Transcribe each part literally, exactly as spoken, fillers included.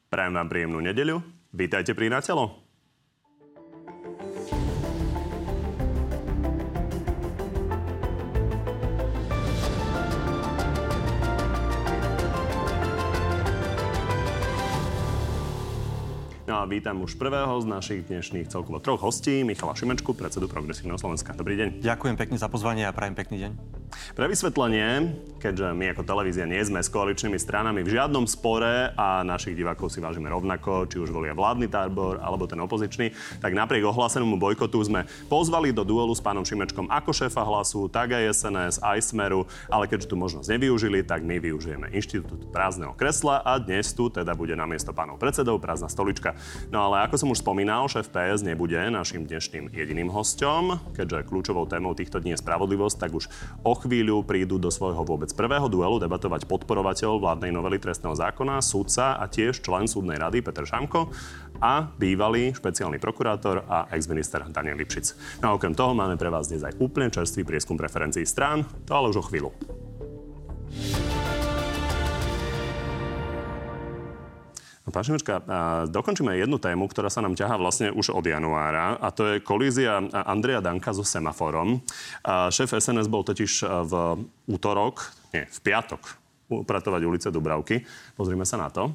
Prajem vám príjemnú nedeľu. Vítajte pri Na telo. No a vítam už prvého z našich dnešných celkovo troch hostí, Michala Šimečku, predsedu Progresívneho Slovenska. Dobrý deň. Ďakujem pekne za pozvanie a prajem pekný deň. Pre vysvetlenie, keďže my ako televízia nie sme s koaličnými stranami v žiadnom spore a našich divákov si vážime rovnako, či už volia vládny tábor alebo ten opozičný, tak napriek ohlásenému bojkotu sme pozvali do duelu s pánom Šimečkom ako šéfa Hlasu, tak aj es en es, aj Smeru, ale keďže tu možnosť nevyužili, tak my využijeme inštitút prázdneho kresla a dnes tu teda bude namiesto pánov predsedov prázdna stolička. No ale ako som už spomínal, šéf pé es nebude našim dnešným jediným hosťom, keďže kľúčovou témou týchto dní je spravodlivosť, tak už o chvíľu prídu do svojho vôbec prvého duelu debatovať podporovateľ vládnej novely trestného zákona, sudca a tiež člen súdnej rady Peter Šamko a bývalý špeciálny prokurátor a ex-minister Daniel Lipšic. No a okrem toho máme pre vás dnes aj úplne čerstvý prieskum preferencií strán, to ale už o chvíľu. Pán Šimečka, dokončíme jednu tému, ktorá sa nám ťahá vlastne už od januára, a to je kolízia Andreja Danka so semaforom. Šéf es en es bol totiž v útorok, nie, v piatok upratovať ulice Dubravky. Pozrime sa na to.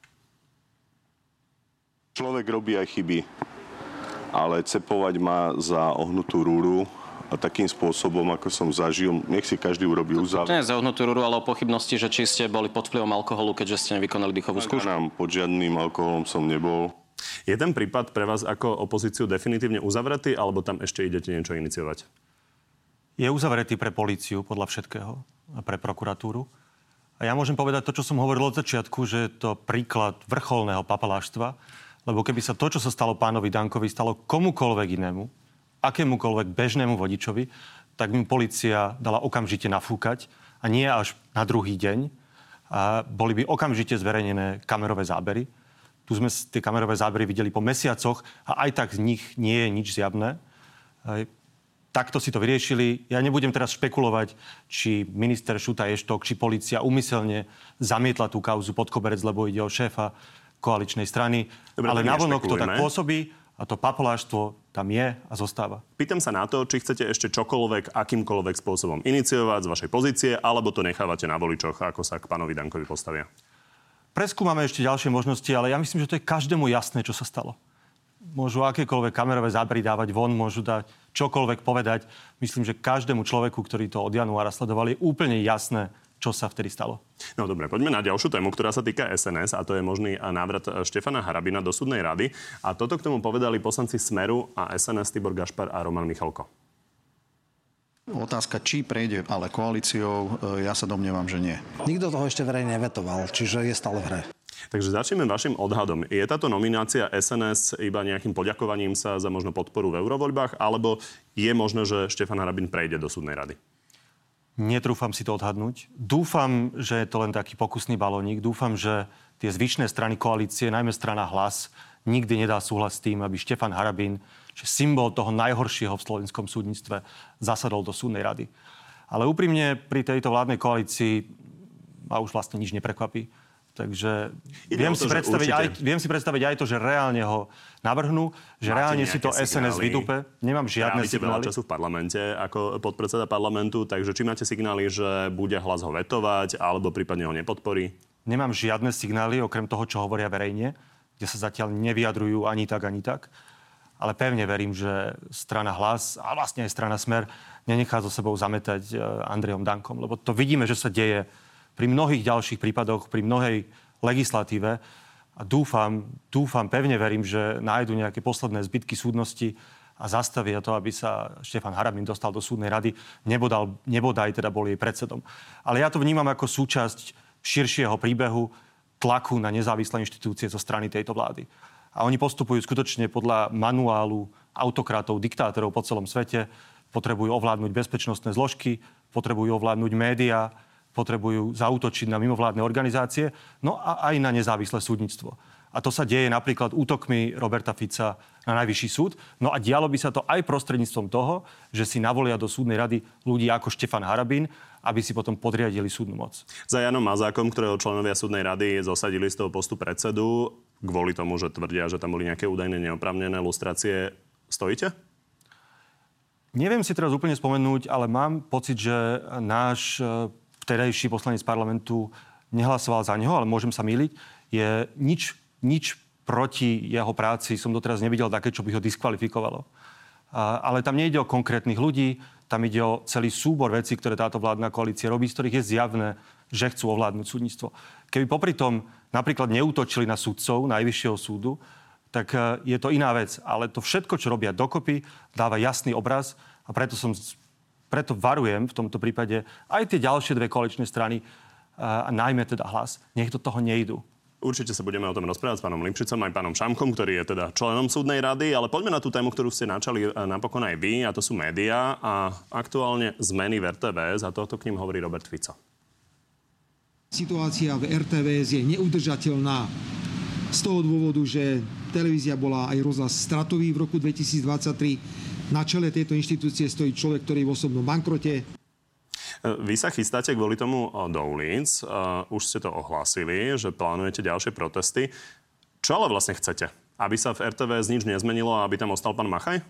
Človek robí aj chyby, ale cepovať ma za ohnutú rúru a takým spôsobom, ako som zažil, nech si každý urobí uzáver. To nie je za ohnutú rúru, ale o pochybnosti, že či ste boli pod vplyvom alkoholu, keďže ste nevykonali dýchovú skúšku. Pod žiadnym alkoholom som nebol. Je ten prípad pre vás ako opozíciu definitívne uzavretý, alebo tam ešte idete niečo iniciovať? Je uzavretý pre políciu, podľa všetkého, a pre prokuratúru. A ja môžem povedať to, čo som hovoril od začiatku, že je to príklad vrcholného papaláštva, lebo keby sa to, čo sa stalo pánovi Dankovi, stalo komukoľvek inému, akémukoľvek bežnému vodičovi, tak mu polícia dala okamžite nafúkať a nie až na druhý deň. A boli by okamžite zverejnené kamerové zábery. Tu sme tie kamerové zábery videli po mesiacoch a aj tak z nich nie je nič zjavné. Takto si to vyriešili. Ja nebudem teraz špekulovať, či minister Šuta Eštok, či polícia úmyselne zamietla tú kauzu pod koberec, lebo ide o šéfa koaličnej strany. Dobre, ale navonok to tak pôsobí. A to papaláštvo tam je a zostáva. Pýtam sa na to, či chcete ešte čokoľvek, akýmkoľvek spôsobom iniciovať z vašej pozície, alebo to nechávate na voličoch, ako sa k pánovi Dankovi postavia. Preskúmame ešte ďalšie možnosti, ale ja myslím, že to je každému jasné, čo sa stalo. Môžu akékoľvek kamerové zábery dávať von, môžu dať čokoľvek povedať. Myslím, že každému človeku, ktorý to od januára sledoval, je úplne jasné, čo sa vtedy stalo. No dobre, poďme na ďalšiu tému, ktorá sa týka es en es, a to je možný návrat Štefana Harabina do súdnej rady. A toto k tomu povedali poslanci Smeru a es en es Tibor Gašpar a Roman Michalko. Otázka, či prejde, ale koalíciou, ja sa domnievam, že nie. Nikto toho ešte verejne nevetoval, čiže je stále v hre. Takže začneme vašim odhadom. Je táto nominácia es en es iba nejakým poďakovaním sa za možno podporu v eurovoľbách, alebo je možné, že Štefan Harabin prejde do súdnej rady? Netrúfam si to odhadnúť. Dúfam, že je to len taký pokusný balónik. Dúfam, že tie zvyšné strany koalície, najmä strana Hlas, nikdy nedá súhlas s tým, aby Štefan Harabin, že symbol toho najhoršieho v slovenskom súdnictve, zasadol do súdnej rady. Ale úprimne pri tejto vládnej koalícii ma už vlastne nič neprekvapí. Takže viem, to, si predstaviť aj, viem si predstaviť aj to, že reálne ho navrhnú, že Máte reálne si to es en es vydupe. Nemám žiadne signály. Veľa času v parlamente ako podpredseda parlamentu, takže či máte signály, že bude Hlas ho vetovať, alebo prípadne ho nepodporí? Nemám žiadne signály, okrem toho, čo hovoria verejne, kde sa zatiaľ nevyjadrujú ani tak, ani tak. Ale pevne verím, že strana Hlas a vlastne aj strana Smer nenechá so sebou zametať Andrejom Dankom, lebo to vidíme, že sa deje pri mnohých ďalších prípadoch, pri mnohej legislatíve. A dúfam, dúfam, pevne verím, že nájdu nejaké posledné zbytky súdnosti a zastavia to, aby sa Štefan Harabin dostal do súdnej rady. Nebodal, nebodaj teda bol jej predsedom. Ale ja to vnímam ako súčasť širšieho príbehu tlaku na nezávislé inštitúcie zo strany tejto vlády. A oni postupujú skutočne podľa manuálu autokratov, diktátorov po celom svete. Potrebujú ovládnuť bezpečnostné zložky, potrebujú ovládnuť médiá, potrebujú zaútočiť na mimovládne organizácie, no a aj na nezávislé súdnictvo. A to sa deje napríklad útokmi Roberta Fica na Najvyšší súd. No a dialo by sa to aj prostredníctvom toho, že si navolia do súdnej rady ľudí ako Štefan Harabín, aby si potom podriadili súdnu moc. Za Janom Mazákom, ktorého členovia súdnej rady zosadili z toho postu predsedu, kvôli tomu, že tvrdia, že tam boli nejaké údajné neoprávnené lustrácie, stojíte? Neviem si teraz úplne spomenúť, ale mám pocit, že náš vtedajší poslanec parlamentu nehlasoval za neho, ale môžem sa mýliť. Je nič, nič proti jeho práci som doteraz nevidel také, čo by ho diskvalifikovalo. A, ale tam nejde o konkrétnych ľudí, tam ide o celý súbor vecí, ktoré táto vládna koalícia robí, z ktorých je zjavné, že chcú ovládnuť súdnictvo. Keby popri tom napríklad neútočili na sudcov Najvyššieho súdu, tak je to iná vec. Ale to všetko, čo robia dokopy, dáva jasný obraz a preto som, preto varujem v tomto prípade aj tie ďalšie dve koaličné strany a najmä teda Hlas. Nech do toho nejdú. Určite sa budeme o tom rozprávať s pánom Lipšicom aj pánom Šamkom, ktorý je teda členom súdnej rady, ale poďme na tú tému, ktorú ste načali napokon aj vy, a to sú médiá a aktuálne zmeny v er té vé es a toto k ním hovorí Robert Fico. Situácia v er té vé es je neudržateľná z toho dôvodu, že televízia bola aj rozhlas stratový v roku dvetisícdvadsaťtri. Na čele tejto inštitúcie stojí človek, ktorý je v osobnom bankrote. Vy sa chystáte kvôli tomu do ulic. Uh, už ste to ohlásili, že plánujete ďalšie protesty. Čo ale vlastne chcete? Aby sa v er té vé es nič nezmenilo a aby tam ostal pán Machaj?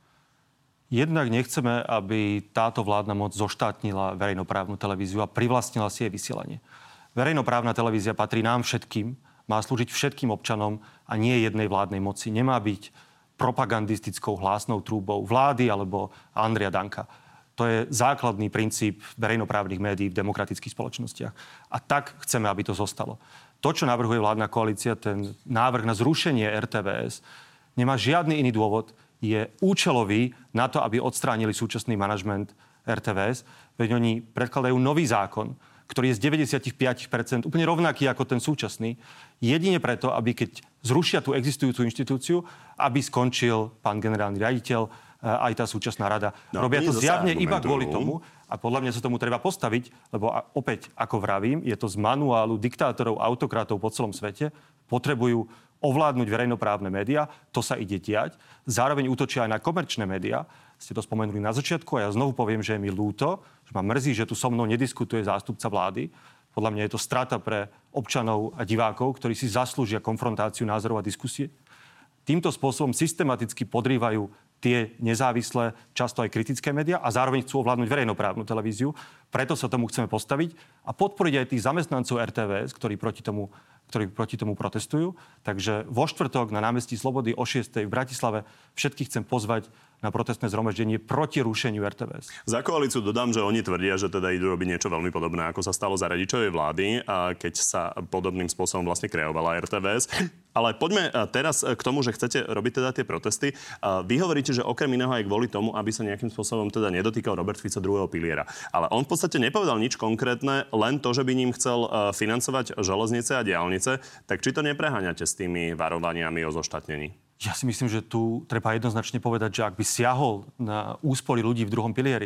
Jednak nechceme, aby táto vládna moc zoštátnila verejnoprávnu televíziu a privlastnila si jej vysielanie. Verejnoprávna televízia patrí nám všetkým, má slúžiť všetkým občanom a nie jednej vládnej moci. Nemá byť propagandistickou hlásnou trúbou vlády alebo Andreja Danka. To je základný princíp verejnoprávnych médií v demokratických spoločnostiach. A tak chceme, aby to zostalo. To, čo navrhuje vládna koalícia, ten návrh na zrušenie er té vé es, nemá žiadny iný dôvod, je účelový na to, aby odstránili súčasný manažment er té vé es. Veď oni predkladajú nový zákon, ktorý je z deväťdesiatpäť percent úplne rovnaký ako ten súčasný, jedine preto, aby keď zrušia tú existujúcu inštitúciu, aby skončil pán generálny riaditeľ, aj tá súčasná rada. No, robia to zjavne iba kvôli tomu a podľa mňa sa tomu treba postaviť, lebo opäť, ako vravím, je to z manuálu diktátorov, autokratov po celom svete, potrebujú ovládnuť verejnoprávne médiá, to sa ide diať. Zároveň útočia aj na komerčné médiá. Ste to spomenuli na začiatku a ja znovu poviem, že je mi ľúto, že ma mrzí, že tu so mnou nediskutuje zástupca vlády. Podľa mňa je to strata pre občanov a divákov, ktorí si zaslúžia konfrontáciu názorov a diskusie. Týmto spôsobom systematicky podrývajú tie nezávislé, často aj kritické médiá a zároveň chcú ovládnuť verejnoprávnu televíziu. Preto sa tomu chceme postaviť a podporiť aj tých zamestnancov er té vé es, ktorí proti tomu, ktorí proti tomu protestujú. Takže vo štvrtok na námestí Slobody o šiestej v Bratislave všetkých chcem pozvať na protestné zhromaždenie proti rušeniu er té vé es. Za koalíciu dodám, že oni tvrdia, že teda idú robiť niečo veľmi podobné, ako sa stalo za Radičovej vlády, a keď sa podobným spôsobom vlastne kreovala er té vé es. Ale poďme teraz k tomu, že chcete robiť teda tie protesty. Vy hovoríte, že okrem iného aj kvôli tomu, aby sa nejakým spôsobom teda nedotýkal Robert Fico druhého piliera. Ale on v podstate nepovedal nič konkrétne, len to, že by ním chcel financovať železnice a diaľnice. Tak či to nepreháňate s tými varovaniami o zoštátnení? Ja si myslím, že tu treba jednoznačne povedať, že ak by siahol na úspory ľudí v druhom pilieri,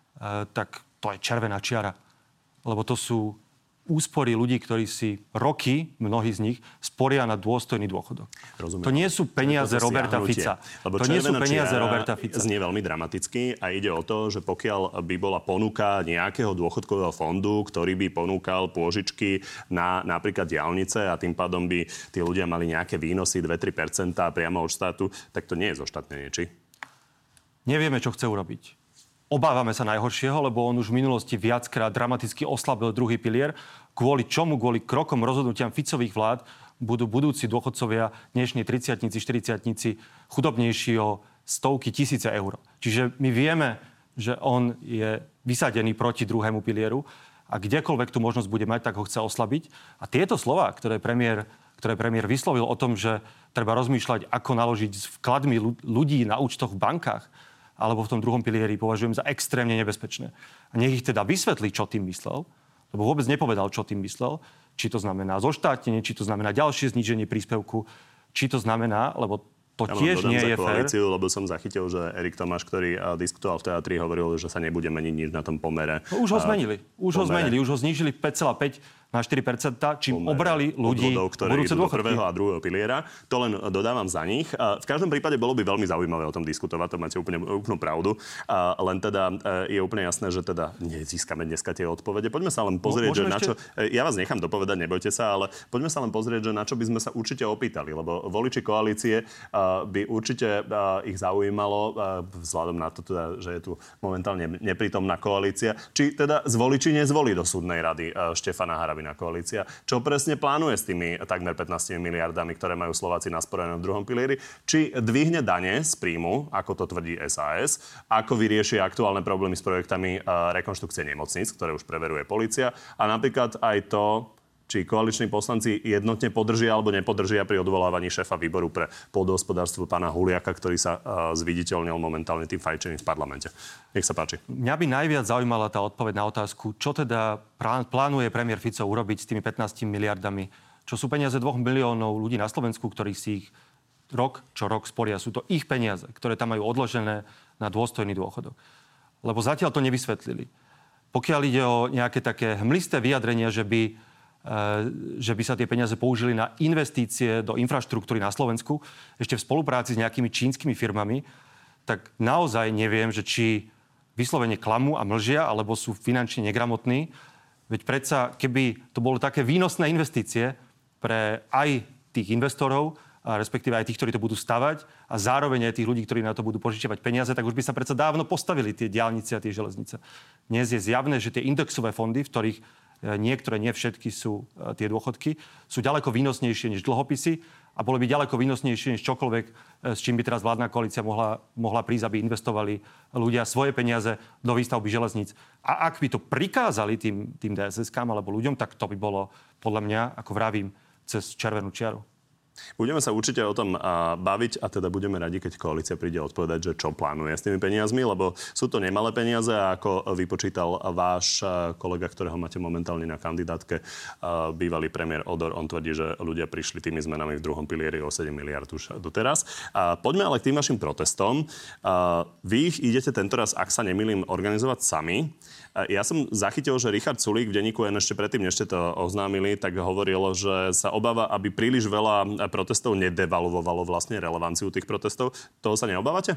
tak to je červená čiara. Lebo to sú úspory ľudí, ktorí si roky, mnohí z nich, sporia na dôstojný dôchodok. Rozumiem. To nie sú peniaze Roberta Fica. Lebo to nie sú peniaze Roberta Fica. Znie veľmi dramaticky a ide o to, že pokiaľ by bola ponuka nejakého dôchodkového fondu, ktorý by ponúkal pôžičky na napríklad diaľnice a tým pádom by tí ľudia mali nejaké výnosy dva až tri percentá priamo od štátu, tak to nie je zoštátnenie, či? Nevieme, čo chce urobiť. Obávame sa najhoršieho, lebo on už v minulosti viackrát dramaticky oslabil druhý pilier, kvôli čomu, kvôli krokom rozhodnutiam Ficových vlád budú budúci dôchodcovia, dnešní tridsiatnici, štyridsiatnici chudobnejší o stovky tisíce eur. Čiže my vieme, že on je vysadený proti druhému pilieru a kdekoľvek tú možnosť bude mať, tak ho chce oslabiť. A tieto slová, ktoré premiér, ktoré premiér vyslovil o tom, že treba rozmýšľať, ako naložiť s vkladmi ľudí na účtoch v bankách, alebo v tom druhom pilieri, považujem za extrémne nebezpečné. A nech ich teda vysvetlí, čo tým myslel, lebo vôbec nepovedal, čo tým myslel, či to znamená zoštátnenie, či to znamená ďalšie zníženie príspevku, či to znamená, lebo To ja tiež nie je fér. Lebo som zachytil, že Erik Tomáš, ktorý uh, diskutoval v teatri, hovoril, že sa nebude meniť nič na tom pomere. No, už ho zmenili. Už pomere. ho zmenili. Už ho znížili päť celá päť na štyri percentá, čím obrali ľudí budúce dôchodky. Prvého a druhého piliera. To len dodávam za nich. V každom prípade bolo by veľmi zaujímavé o tom diskutovať, to máte úplne, úplnú pravdu. Len teda je úplne jasné, že teda nezískame dneska tie odpovede. Poďme sa len pozrieť, že na čo... Ja vás nechám dopovedať, nebojte sa, ale poďme sa len pozrieť, že na čo by sme sa určite opýtali, lebo voliči koalície by určite ich zaujímalo, vzhľadom na to, teda, že je tu momentálne neprítomná koalícia, či teda zvoli, či nezvolí do súdnej rady Štefana Harabina koalícia. Čo presne plánuje s tými takmer pätnásť miliardami, ktoré majú Slováci nasporené v druhom pilieri? Či dvihne dane z príjmu, ako to tvrdí es a es, ako vyrieši aktuálne problémy s projektami rekonštrukcie nemocníc, ktoré už preveruje polícia, a napríklad aj to, či koaliční poslanci jednotne podržia alebo nepodržia pri odvolávaní šéfa výboru pre pôdohospodárstvo pána Huliaka, ktorý sa uh, zviditeľnil momentálne tým fajčením v parlamente. Nech sa páči. Mňa by najviac zaujímala tá odpoveď na otázku, čo teda plánuje premiér Fico urobiť s tými pätnástimi miliardami, čo sú peniaze dvoch miliónov ľudí na Slovensku, ktorí si ich rok čo rok sporia. Sú to ich peniaze, ktoré tam majú odložené na dôstojný dôchodok. Lebo zatiaľ to nevysvetlili. Pokiaľ ide o nejaké také hmlisté vyjadrenia, že by že by sa tie peniaze použili na investície do infraštruktúry na Slovensku, ešte v spolupráci s nejakými čínskymi firmami, tak naozaj neviem, že či vyslovene klamú a mlžia, alebo sú finančne negramotní. Veď predsa, keby to bolo také výnosné investície pre aj tých investorov, a respektíve aj tých, ktorí to budú stavať, a zároveň aj tých ľudí, ktorí na to budú požičiavať peniaze, tak už by sa predsa dávno postavili tie diaľnice a tie železnice. Dnes je zjavné, že tie indexové fondy, v ktorých niektoré, nie všetky sú tie dôchodky, sú ďaleko výnosnejšie než dlhopisy a boli by ďaleko výnosnejšie než čokoľvek, s čím by teraz vládna koalícia mohla, mohla prísť, aby investovali ľudia svoje peniaze do výstavby železníc. A ak by to prikázali tým, tým dé es es kám alebo ľuďom, tak to by bolo, podľa mňa, ako vravím, cez červenú čiaru. Budeme sa určite o tom a, baviť a teda budeme radi, keď koalícia príde odpovedať, že čo plánuje s tými peniazmi, lebo sú to nemalé peniaze a ako vypočítal váš kolega, ktorého máte momentálne na kandidátke, a, bývalý premiér Odor, on tvrdí, že ľudia prišli tými zmenami v druhom pilieri o sedem miliárd už doteraz. A poďme ale k tým vašim protestom. A, vy ich idete tentoraz, ak sa nemýlim, organizovať sami. Ja som zachytil, že Richard Sulík v denníku N ešte predtým, než ste to oznámili, tak hovoril, že sa obáva, aby príliš veľa protestov nedevalvovalo vlastne relevanciu tých protestov. Toho sa neobávate?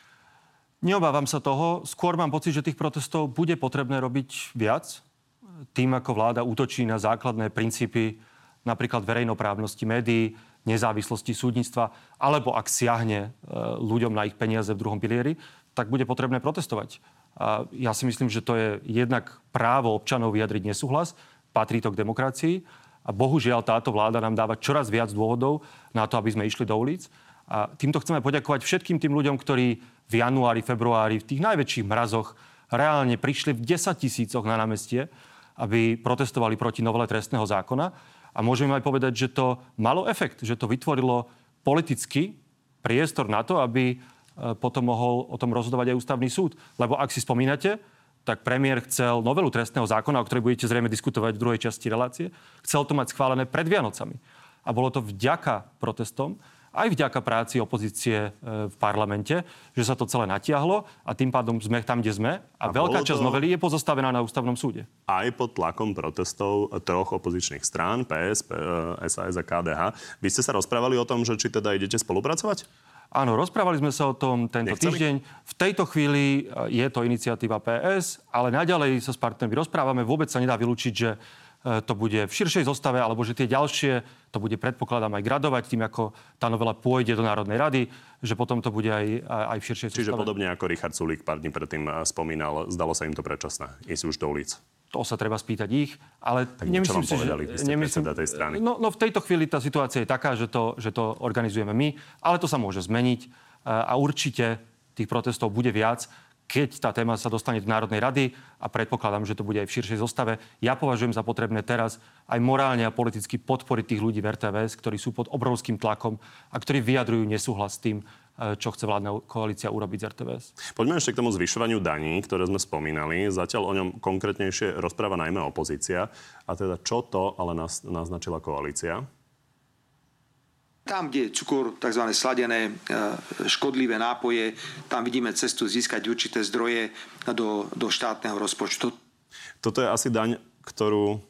Neobávam sa toho. Skôr mám pocit, že tých protestov bude potrebné robiť viac. Tým, ako vláda útočí na základné princípy napríklad verejnoprávnosti médií, nezávislosti súdnictva, alebo ak siahne ľuďom na ich peniaze v druhom pilieri, tak bude potrebné protestovať. A ja si myslím, že to je jednak právo občanov vyjadriť nesúhlas, patrí to k demokracii a bohužiaľ táto vláda nám dáva čoraz viac dôvodov na to, aby sme išli do ulic. A týmto chceme poďakovať všetkým tým ľuďom, ktorí v januári, februári, v tých najväčších mrazoch reálne prišli v desaťtisícoch na námestie, aby protestovali proti novele trestného zákona. A môžeme aj povedať, že to malo efekt, že to vytvorilo politický priestor na to, aby potom mohol o tom rozhodovať aj ústavný súd. Lebo ak si spomínate, tak premiér chcel novelu trestného zákona, o ktorej budete zrejme diskutovať v druhej časti relácie, chcel to mať schválené pred Vianocami. A bolo to vďaka protestom, aj vďaka práci opozície v parlamente, že sa to celé natiahlo a tým pádom sme tam, kde sme. A, a veľká časť novely je pozostavená na ústavnom súde. Aj pod tlakom protestov troch opozičných strán, pé es, es a es a ká dé há. Vy ste sa rozprávali o tom, že či teda idete spolupracovať? Áno, rozprávali sme sa o tom tento Nechceli? týždeň. V tejto chvíli je to iniciatíva pé es, ale naďalej sa s partnermi rozprávame. Vôbec sa nedá vylúčiť, že to bude v širšej zostave, alebo že tie ďalšie, to bude, predpokladám, aj gradovať tým, ako tá novela pôjde do Národnej rady, že potom to bude aj, aj v širšej zostave. Čiže podobne ako Richard Sulík pár dní predtým spomínal, zdalo sa im to predčasné ísť už do ulic. To sa treba spýtať ich, ale tak nemyslím si, povedali, že... Nemyslím, tej strany. No, no v tejto chvíli tá situácia je taká, že to, že to organizujeme my, ale to sa môže zmeniť a určite tých protestov bude viac, keď tá téma sa dostane do Národnej rady a predpokladám, že to bude aj v širšej zostave. Ja považujem za potrebné teraz aj morálne a politicky podporiť tých ľudí v er té vé es, ktorí sú pod obrovským tlakom a ktorí vyjadrujú nesúhlas s tým, čo chce vládna koalícia urobiť z er té vé es. Poďme ešte k tomu zvyšovaniu daní, ktoré sme spomínali. Zatiaľ o ňom konkrétnejšie rozpráva najmä opozícia. A teda čo to ale naznačila koalícia? Tam, kde je cukor, tzv. Sladené, škodlivé nápoje, tam vidíme cestu získať určité zdroje do, do štátneho rozpočtu. Toto je asi daň, ktorú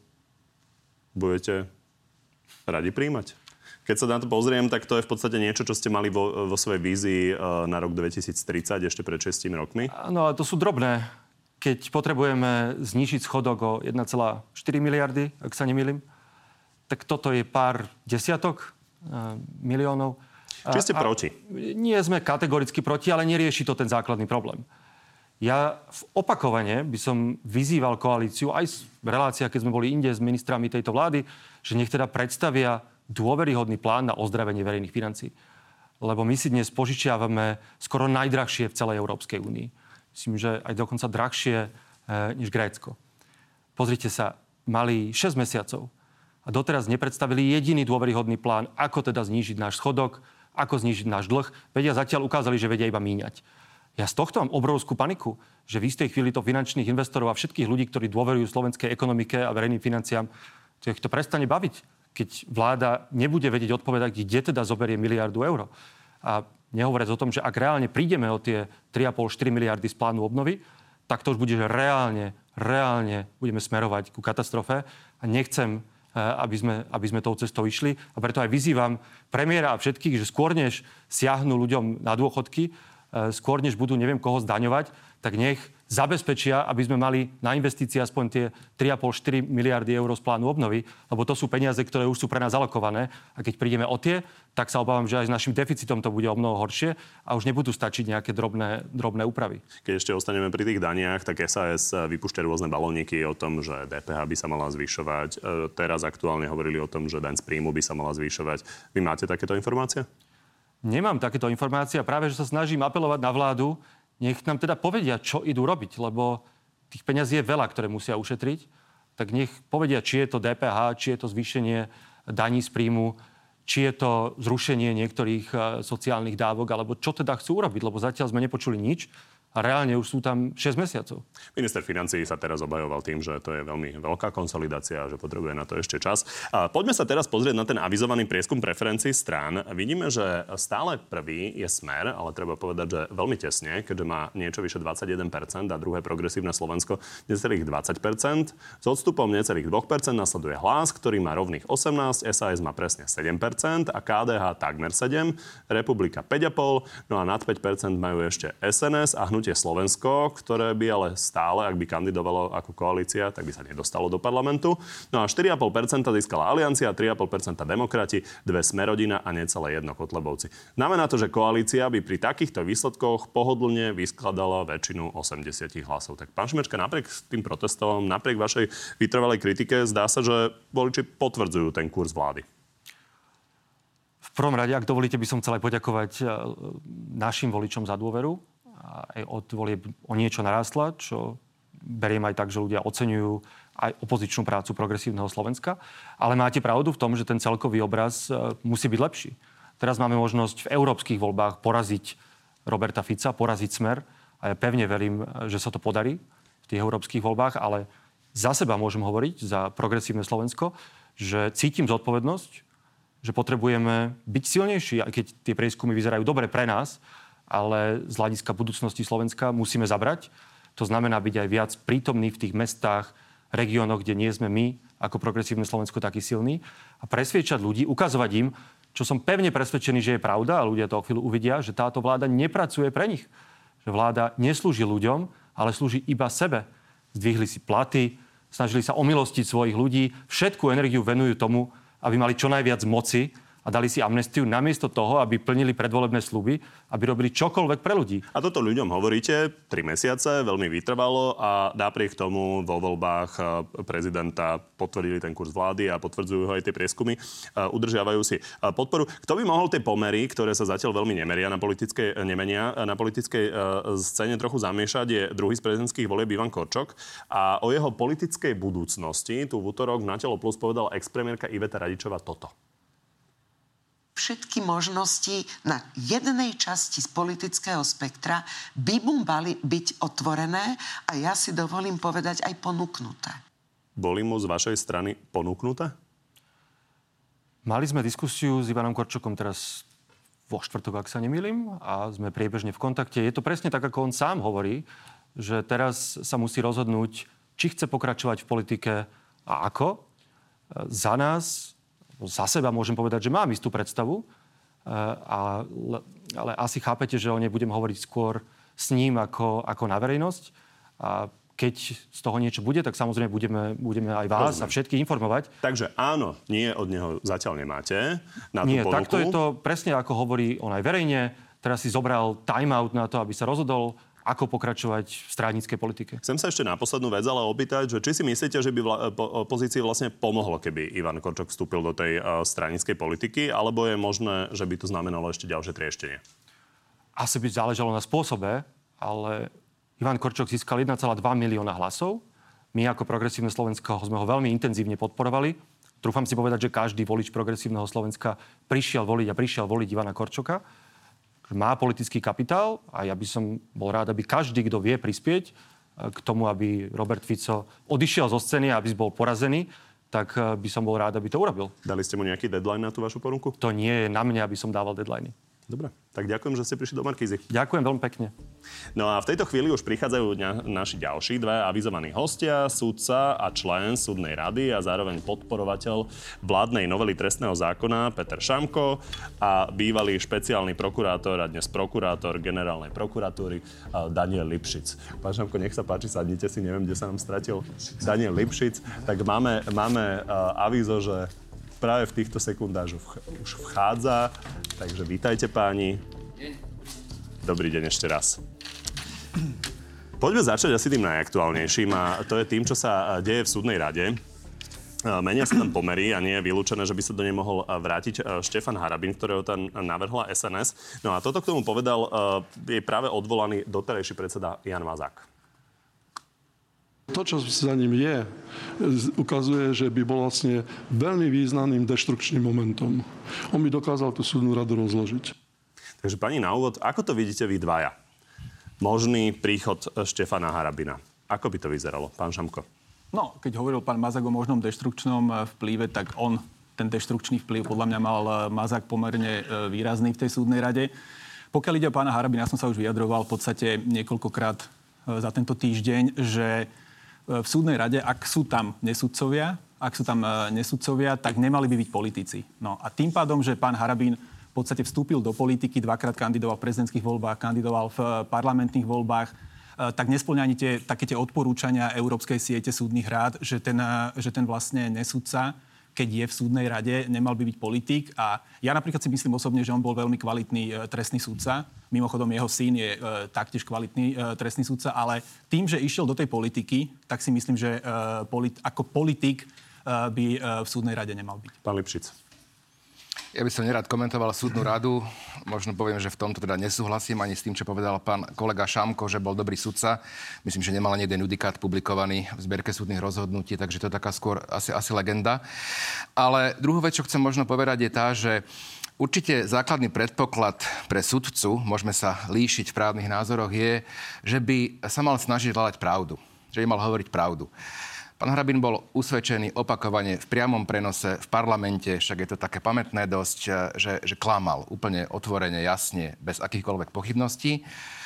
budete radi príjmať? Keď sa na to pozriem, tak to je v podstate niečo, čo ste mali vo, vo svojej vízii na rok dvetisíctridsať, ešte pred šesť rokmi. No a to sú drobné. Keď potrebujeme znížiť schodok o jeden celá štyri miliardy, ak sa nemýlim, tak toto je pár desiatok miliónov. Čiže ste a, proti? A nie sme kategoricky proti, ale nerieši to ten základný problém. Ja opakovane by som vyzýval koalíciu, aj v reláciách, keď sme boli inde s ministrami tejto vlády, že nech teda predstavia dôveryhodný plán na ozdravenie verejných financií. Lebo my si dnes požičiavame skoro najdrahšie v celej Európskej únii. Myslím, že aj dokonca drahšie e, než Grécko. Pozrite sa, mali šesť mesiacov a doteraz nepredstavili jediný dôveryhodný plán, ako teda znížiť náš schodok, ako znížiť náš dlh. Vedia zatiaľ ukázali, že vedia iba míňať. Ja z tohto mám obrovskú paniku, že v istej chvíli to finančných investorov a všetkých ľudí, ktorí dôverujú slovenskej ekonomike a verejným financiám, to ich to prestane baviť, keď vláda nebude vedieť odpovedať, kde teda zoberie miliardu eur. A nehovoriac o tom, že ak reálne prídeme o tie tri a pol až štyri miliardy z plánu obnovy, tak to už bude, že reálne, reálne budeme smerovať ku katastrofe a nechcem, aby sme, aby sme tou cestou išli. A preto aj vyzývam premiéra a všetkých, že skôr než siahnu ľuďom na dôchodky, skôr než budú neviem koho zdaňovať, tak nech zabezpečia, aby sme mali na investície aspoň tie tri a pol až štyri miliardy eur z plánu obnovy, lebo to sú peniaze, ktoré už sú pre nás alokované. A keď prídeme o tie, tak sa obávam, že aj s našim deficitom to bude o mnoho horšie a už nebudú stačiť nejaké drobné, drobné úpravy. Keď ešte ostaneme pri tých daniach, tak es a es vypúšťa rôzne balóniky o tom, že dé pé há by sa mala zvyšovať. Teraz aktuálne hovorili o tom, že daň z príjmu by sa mala zvyšovať. Vy máte takéto informácie? Nemám takéto informácie a práve, že sa snažím apelovať na vládu, nech nám teda povedia, čo idú robiť, lebo tých peňazí je veľa, ktoré musia ušetriť. Tak nech povedia, či je to dé pé há, či je to zvýšenie daní z príjmu, či je to zrušenie niektorých sociálnych dávok, alebo čo teda chcú urobiť, lebo zatiaľ sme nepočuli nič. A reálne už sú tam šesť mesiacov. Minister financií sa teraz obhajoval tým, že to je veľmi veľká konsolidácia a že potrebuje na to ešte čas. A poďme sa teraz pozrieť na ten avizovaný prieskum preferencií strán. Vidíme, že stále prvý je Smer, ale treba povedať, že veľmi tesne, keďže má niečo vyše dvadsaťjeden percent a druhé Progresívne Slovensko necelých dvadsať percent. S odstupom necelých dva percentá nasleduje Hlas, ktorý má rovných osemnásť percent, es a es má presne sedem percent a ká dé há takmer sedem percent, Republika päť celá päť percent, no a nad päť percent majú ešte es en es a Hnutie Slovensko, ktoré by ale stále, ak by kandidovalo ako koalícia, tak by sa nedostalo do parlamentu. No a štyri celá päť percent získala Aliancia, tri celá päť percent Demokrati, dve Smerodina a necelé jedno Kotlebovci. Znamená to, že koalícia by pri takýchto výsledkoch pohodlne vyskladala väčšinu osemdesiat hlasov. Tak pán Šimečka, napriek tým protestom, napriek vašej vytrvalej kritike, zdá sa, že voliči potvrdzujú ten kurz vlády. V prvom rade, ak dovolíte, by som chcel aj poďakovať našim voličom za dôveru. Aj od volieb o niečo narástla, čo beriem aj tak, že ľudia oceňujú aj opozičnú prácu Progresívneho Slovenska. Ale máte pravdu v tom, že ten celkový obraz musí byť lepší. Teraz máme možnosť v európskych voľbách poraziť Roberta Fica, poraziť Smer. A ja pevne verím, že sa to podarí v tých európskych voľbách, ale za seba môžem hovoriť, za Progresívne Slovensko, že cítim zodpovednosť, že potrebujeme byť silnejší, aj keď tie prieskumy vyzerajú dobre pre nás, ale z hľadiska budúcnosti Slovenska musíme zabrať. To znamená byť aj viac prítomný v tých mestách, regiónoch, kde nie sme my, ako Progresívne Slovensko, taký silný. A presviečať ľudí, ukazovať im, čo som pevne presvedčený, že je pravda, a ľudia to o chvíľu uvidia, že táto vláda nepracuje pre nich. Že vláda neslúži ľuďom, ale slúži iba sebe. Zdvihli si platy, snažili sa omilostiť svojich ľudí, všetku energiu venujú tomu, aby mali čo najviac moci, a dali si amnestiu namiesto toho, aby plnili predvolebné sľuby, aby robili čokoľvek pre ľudí. A toto ľuďom hovoríte tri mesiace, veľmi vytrvalo a napriek tomu vo voľbách prezidenta potvrdili ten kurz vlády a potvrdzujú ho aj tie prieskumy, udržiavajú si podporu. Kto by mohol tie pomery, ktoré sa zatiaľ veľmi nemeria na politickej, nemenia, na politickej scéne trochu zamiešať, je druhý z prezidentských volieb Ivan Korčok a o jeho politickej budúcnosti tu v útorok na Telo Plus povedala expremiérka Iveta Radičová toto. Všetky možnosti na jednej časti z politického spektra by mu mali byť otvorené a ja si dovolím povedať aj ponúknuté. Boli mu z vašej strany ponúknuté? Mali sme diskusiu s Ivanom Korčokom teraz vo štvrtok, ak sa nemýlim, a sme priebežne v kontakte. Je to presne tak, ako on sám hovorí, že teraz sa musí rozhodnúť, či chce pokračovať v politike a ako. Za nás, za seba môžem povedať, že mám istú predstavu, a, ale asi chápete, že o nej budem hovoriť skôr s ním ako, ako na verejnosť. A keď z toho niečo bude, tak samozrejme budeme, budeme aj vás Rozumiem. A všetkých informovať. Takže áno, nie, od neho zatiaľ nemáte na tú nie, ponuku. Takto je to presne ako hovorí on aj verejne. Teraz si zobral time-out na to, aby sa rozhodol, ako pokračovať v stranickej politike. Chcem sa ešte na poslednú vec ale opýtať, že či si myslíte, že by vla- opozícii vlastne pomohlo, keby Ivan Korčok vstúpil do tej uh, stranickej politiky, alebo je možné, že by to znamenalo ešte ďalšie trieštenie? Asi by záležalo na spôsobe, ale Ivan Korčok získal jeden celá dva milióna hlasov. My ako Progresívne Slovensko sme ho veľmi intenzívne podporovali. Trúfam si povedať, že každý volič Progresívneho Slovenska prišiel voliť a prišiel voliť Ivana Korčoka. Má politický kapitál a ja by som bol rád, aby každý, kto vie prispieť k tomu, aby Robert Fico odišiel zo scény a aby bol porazený, tak by som bol rád, aby to urobil. Dali ste mu nejaký deadline na tú vašu ponuku? To nie je na mne, aby som dával deadliny. Dobre, tak ďakujem, že ste prišli do Markízy. Ďakujem veľmi pekne. No a v tejto chvíli už prichádzajú na, naši ďalší dva avizovaní hostia, sudca a člen súdnej rady a zároveň podporovateľ vládnej novely trestného zákona Peter Šamko a bývalý špeciálny prokurátor a dnes prokurátor generálnej prokuratúry Daniel Lipšic. Pán Šamko, nech sa páči, sadnite si, neviem, kde sa nám stratil Daniel Lipšic. Tak máme, máme uh, avízo, že práve v týchto sekundách už vchádza. Takže vítajte, páni. Dobrý deň ešte raz. Poďme začať asi tým najaktuálnejším a to je tým, čo sa deje v súdnej rade. Menia sa tam pomery a nie je vylúčené, že by sa do nej mohol vrátiť Štefan Harabin, ktorého tam navrhla es en es. No a toto k tomu povedal je práve odvolaný doterajší predseda Ján Mazák. To, čo za ním je, ukazuje, že by bol vlastne veľmi významným deštrukčným momentom. On by dokázal tú súdnu radu rozložiť. Takže pani, na úvod, ako to vidíte vy dvaja? Možný príchod Štefana Harabina. Ako by to vyzeralo, pán Šamko? No, keď hovoril pán Mazák o možnom deštrukčnom vplyve, tak on, ten deštrukčný vplyv, podľa mňa mal Mazák pomerne výrazný v tej súdnej rade. Pokiaľ ide o pána Harabina, ja som sa už vyjadroval v podstate niekoľkokrát za tento týždeň, že v súdnej rade, ak sú tam nesudcovia, ak sú tam nesudcovia, tak nemali by byť politici. No a tým pádom, že pán Harabín v podstate vstúpil do politiky, dvakrát kandidoval v prezidentských voľbách, kandidoval v parlamentných voľbách, tak nespĺňa ani tie, také tie odporúčania Európskej siete súdnych rád, že ten, že ten vlastne nesudca, keď je v súdnej rade, nemal by byť politik. A ja napríklad si myslím osobne, že on bol veľmi kvalitný e, trestný sudca. Mimochodom, jeho syn je e, taktiež kvalitný e, trestný sudca, ale tým, že išiel do tej politiky, tak si myslím, že e, polit, ako politik e, by e, v súdnej rade nemal byť. Pán Lipšic. Ja by som nerád komentoval súdnu radu. Možno poviem, že v tomto teda nesúhlasím ani s tým, čo povedal pán kolega Šamko, že bol dobrý sudca. Myslím, že nemal ani jeden judikát publikovaný v zbierke súdnych rozhodnutí, takže to je taká skôr asi, asi legenda. Ale druhú vec, čo chcem možno povedať, je tá, že určite základný predpoklad pre sudcu, môžeme sa líšiť v právnych názoroch, je, že by sa mal snažiť hľadať pravdu. Že by mal hovoriť pravdu. Pán Harabin bol usvedčený opakovane v priamom prenose v parlamente, však je to také pamätné dosť, že, že klamal úplne otvorene, jasne, bez akýchkoľvek pochybností.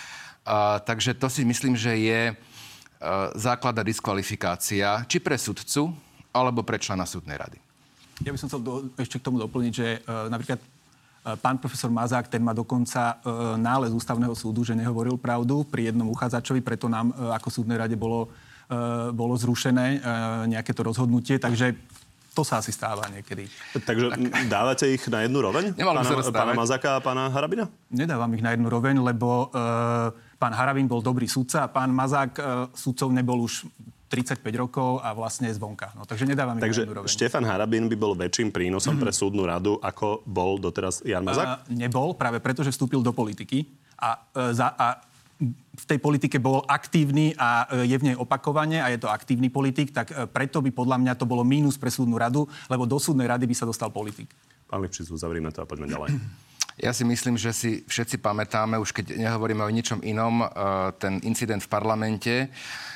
A, takže to si myslím, že je a, základná diskvalifikácia, či pre sudcu, alebo pre člena súdnej rady. Ja by som chcel do, ešte k tomu doplniť, že e, napríklad e, pán profesor Mazák, ten má dokonca e, nález ústavného súdu, že nehovoril pravdu pri jednom uchádzačovi, preto nám e, ako súdnej rade bolo bolo zrušené nejaké to rozhodnutie, takže to sa asi stáva niekedy. Takže tak dávate ich na jednu roveň? Pána, pána Mazáka a pána Harabina? Nedávam ich na jednu roveň, lebo e, pán Harabin bol dobrý sudca a pán Mazák e, sudcov nebol už tridsaťpäť rokov a vlastne zvonka. No, takže nedávam ich takže na jednu roveň. Štefan Harabin by bol väčším prínosom pre súdnu radu, ako bol doteraz Ján Mazák? E, nebol, práve preto, že vstúpil do politiky a, e, za, a v tej politike bol aktívny a je v nej opakovane a je to aktívny politik, tak preto by podľa mňa to bolo mínus pre súdnu radu, lebo do súdnej rady by sa dostal politik. Pán Lipšic, uzavrime to a poďme ďalej. Ja si myslím, že si všetci pamätáme, už keď nehovoríme o ničom inom, ten incident v parlamente,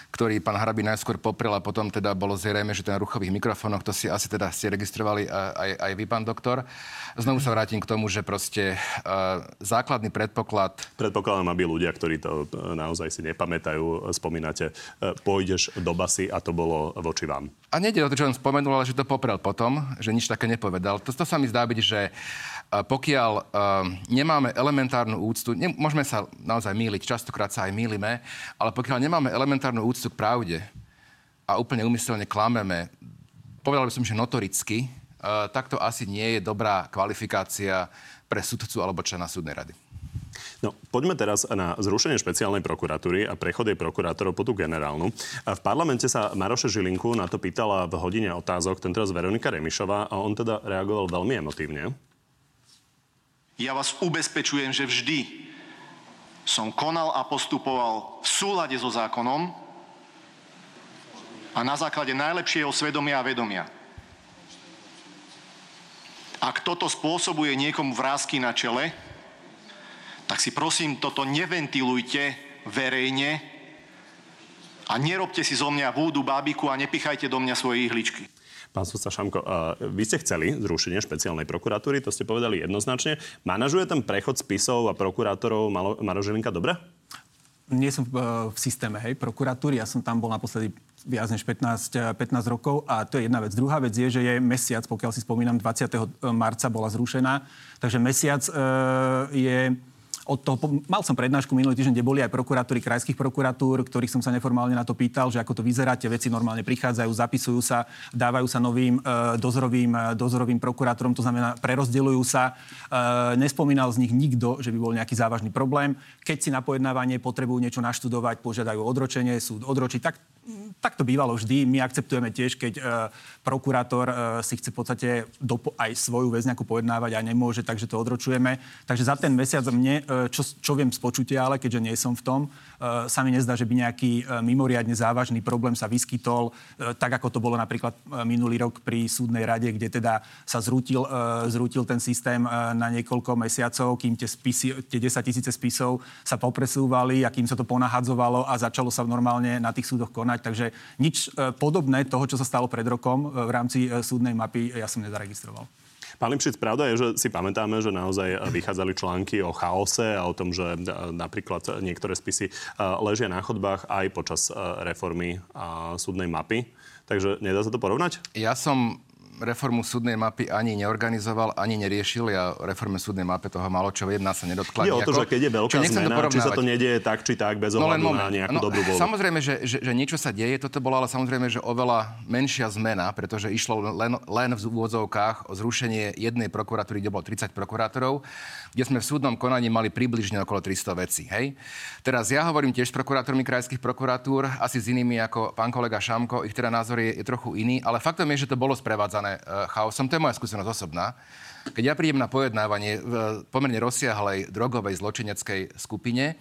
ktorý pán Harabín najskôr poprel a potom teda bolo zrejme, že ten ruchových mikrofónoch, to si asi teda ste registrovali aj, aj vy, pán doktor. Znovu sa vrátim k tomu, že proste uh, základný predpoklad... Predpokladám, aby ľudia, ktorí to naozaj si nepamätajú, spomínate, uh, pôjdeš do basy a to bolo voči vám. A nejde o to, čo on spomenul, ale že to poprel potom, že nič také nepovedal. To, to sa mi zdá byť, že uh, pokiaľ uh, nemáme elementárnu úctu, ne, môžeme sa naozaj mýliť, častokrát sa aj mýlime, ale pokiaľ nemáme elementárnu úctu k pravde a úplne úmyselne klameme, povedal by som, že notoricky, uh, tak to asi nie je dobrá kvalifikácia pre sudcu alebo člena súdnej rady. No, poďme teraz na zrušenie špeciálnej prokuratúry a prechod jej prokurátorov po tú generálnu. V parlamente sa Maroša Žilinku na to pýtala v hodine otázok, tentoraz Veronika Remišová, a on teda reagoval veľmi emotívne. Ja vás ubezpečujem, že vždy som konal a postupoval v súlade so zákonom a na základe najlepšieho svedomia a vedomia. Ak toto spôsobuje niekomu vrásky na čele, tak si prosím, toto neventilujte verejne a nerobte si zo mňa vúdu bábiku a nepichajte do mňa svoje ihličky. Pán sudca Šamko, vy ste chceli zrušenie špeciálnej prokuratúry, to ste povedali jednoznačne. Manažuje ten prechod spisov a prokurátorov Maroš Žilinka dobre? Nie som v, v systéme, hej, prokuratúry. Ja som tam bol naposledy viac než pätnásť, pätnásť rokov a to je jedna vec. Druhá vec je, že je mesiac, pokiaľ si spomínam, dvadsiateho marca bola zrušená. Takže mesiac e, je... Od toho, mal som prednášku minulý týždeň, kde boli aj prokurátori krajských prokuratúr, ktorých som sa neformálne na to pýtal, že ako to vyzerá, tie veci normálne prichádzajú, zapisujú sa, dávajú sa novým e, dozorovým, e, dozorovým prokurátorom, to znamená, prerozdeľujú sa. E, nespomínal z nich nikto, že by bol nejaký závažný problém. Keď si na pojednávanie potrebujú niečo naštudovať, požiadajú odročenie, súd odročí, tak, tak to bývalo vždy. My akceptujeme tiež, keď e, prokurátor e, si chce v podstate dopo- aj svoju vec nejakú pojednávať a nemôže, takže to odročujeme. Takže za ten mesiac mne e, Čo, čo viem z počutia, ale keďže nie som v tom, uh, sa mi nezdá, že by nejaký uh, mimoriadne závažný problém sa vyskytol, uh, tak ako to bolo napríklad uh, minulý rok pri súdnej rade, kde teda sa zrútil, uh, zrútil ten systém uh, na niekoľko mesiacov, kým tie, spisy, tie desaťtisíce spisov sa popresúvali a kým sa to ponahadzovalo a začalo sa normálne na tých súdoch konať. Takže nič uh, podobné toho, čo sa stalo pred rokom uh, v rámci uh, súdnej mapy, ja som nezaregistroval. Pán Lipšic, pravda je, že si pamätáme, že naozaj vychádzali články o chaose a o tom, že napríklad niektoré spisy ležia na chodbách aj počas reformy súdnej mapy. Takže nedá sa to porovnať? Ja som reformu súdnej mapy ani neorganizoval, ani neriešil. Ja reforme súdnej mapy toho malo čo jedna sa nedotkla. Je o to, že keď je veľká zmena, či sa to nedieje tak, či tak, bez ohľadu no na nejakú no, dobrú voľu. Samozrejme, že, že, že niečo sa deje, toto bolo ale samozrejme, že oveľa menšia zmena, pretože išlo len, len v úvodzovkách o zrušenie jednej prokuratúry, kde bolo tridsať prokurátorov, kde sme v súdnom konaní mali približne okolo tristo vecí. Hej? Teraz ja hovorím tiež s prokurátormi krajských prokuratúr, asi s inými ako pán kolega Šamko, ich teda názor je, je trochu iný, ale faktom je, že to bolo sprevádzané chaosom. To je moja skúsenosť osobná. Keď ja prídem na pojednávanie v pomerne rozsiahlej drogovej zločineckej skupine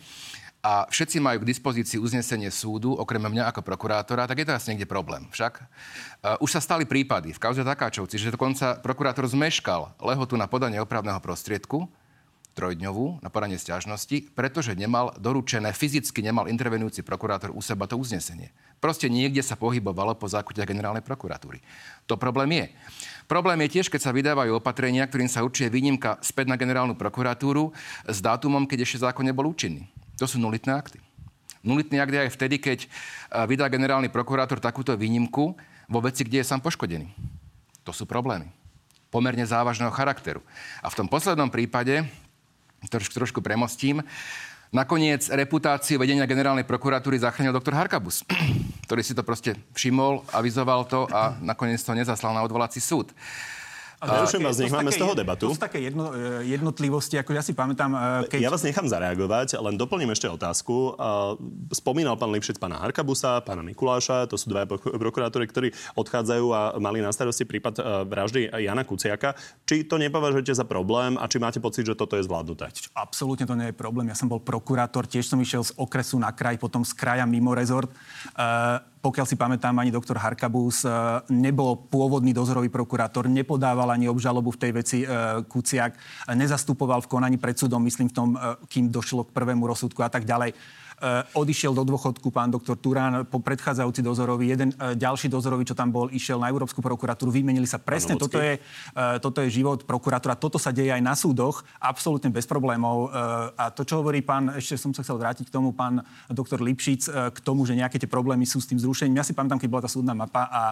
a všetci majú k dispozícii uznesenie súdu, okrem mňa ako prokurátora, tak je to asi niekde problém. Však uh, už sa stali prípady v kauze Takáčovci, že dokonca prokurátor zmeškal lehotu na podanie opravného prostriedku, trojdňovú, na podanie sťažnosti, pretože nemal doručené, fyzicky nemal intervenujúci prokurátor u seba to uznesenie. Proste niekde sa pohybovalo po zákute generálnej prokuratúry. To problém je. Problém je tiež, keď sa vydávajú opatrenia, ktorým sa určuje výnimka späť na generálnu prokuratúru s dátumom, keď ešte zákon nebol účinný. To sú nulitné akty. Nulitný akt je aj vtedy, keď vydá generálny prokurátor takúto výnimku vo veci, kde je sám poškodený. To sú problémy. Pomerne závažného charakteru. A v tom poslednom prípade, trošku, trošku premostím, nakoniec reputáciu vedenia generálnej prokuratúry zachránil doktor Harkabus, ktorý si to proste všimol, avizoval to a nakoniec to nezaslal na odvolací súd. Nerušujem vás, nech máme z toho debatu. To sú také jedno, jednotlivosti, ako ja si pamätám, keď... Ja vás nechám zareagovať, len doplním ešte otázku. Spomínal pán Lipšic pána Harkabusa, pána Mikuláša, to sú dva prokurátori, ktorí odchádzajú a mali na starosti prípad vraždy Jana Kuciaka. Či to nepovažujete za problém a či máte pocit, že toto je zvládnuté? Absolútne to nie je problém. Ja som bol prokurátor, tiež som išiel z okresu na kraj, potom z kraja mimo rezort. Uh, Pokiaľ si pamätám, ani doktor Harkabus nebol pôvodný dozorový prokurátor, nepodával ani obžalobu v tej veci Kuciak, nezastupoval v konaní pred súdom, myslím v tom, kým došlo k prvému rozsudku a tak ďalej. odišiel do dôchodku pán doktor Turán, po predchádzajúci dozorový, jeden ďalší dozorový, čo tam bol, išiel na Európsku prokuratúru, vymenili sa presne. Toto je, toto je život prokurátora. Toto sa deje aj na súdoch, absolútne bez problémov. A to, čo hovorí pán, ešte som sa chcel vrátiť k tomu, pán doktor Lipšic, k tomu, že nejaké tie problémy sú s tým zrušením. Ja si pamätám, keď bola tá súdna mapa a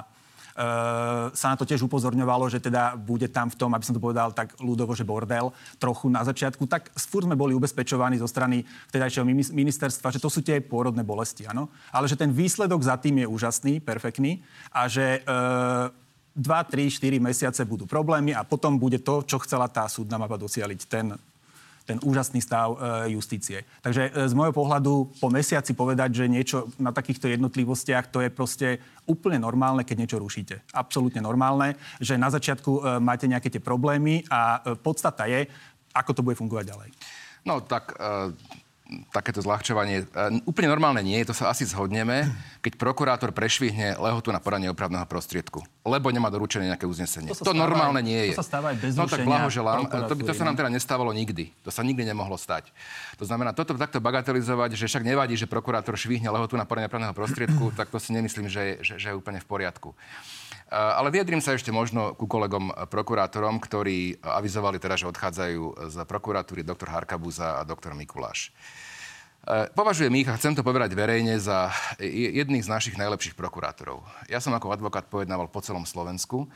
Uh, sa na to tiež upozorňovalo, že teda bude tam v tom, aby som to povedal tak ľudovo, že bordel trochu na začiatku, tak furt sme boli ubezpečovaní zo strany vtedajšieho ministerstva, že to sú tie pôrodné bolesti, áno. Ale že ten výsledok za tým je úžasný, perfektný a že uh, dva, tri, štyri mesiace budú problémy a potom bude to, čo chcela tá súdna mapa docieliť, ten ten úžasný stav e, justície. Takže e, z môjho pohľadu po mesiaci povedať, že niečo na takýchto jednotlivostiach, to je proste úplne normálne, keď niečo rušíte. Absolútne normálne, že na začiatku e, máte nejaké tie problémy a e, podstata je, ako to bude fungovať ďalej. No tak... E... takéto zľahčovanie. E, úplne normálne nie, to sa asi zhodneme, keď prokurátor prešvihne lehotu na podanie opravného prostriedku, lebo nemá doručené nejaké uznesenie. To, to normálne nie je. To sa stáva aj bez no tak blahoželám. To, by, to sa nám no. teda nestávalo nikdy. To sa nikdy nemohlo stať. To znamená, toto takto bagatelizovať, že však nevadí, že prokurátor švihne lehotu na podanie opravného prostriedku, tak to si nemyslím, že, že, že je úplne v poriadku. Ale vyjadrím sa ešte možno ku kolegom prokurátorom, ktorí avizovali teda, že odchádzajú z prokuratúry doktor Harkabuza a doktor Mikuláš. Považujem ich, a chcem to povedať verejne, za jedných z našich najlepších prokurátorov. Ja som ako advokát pojednával po celom Slovensku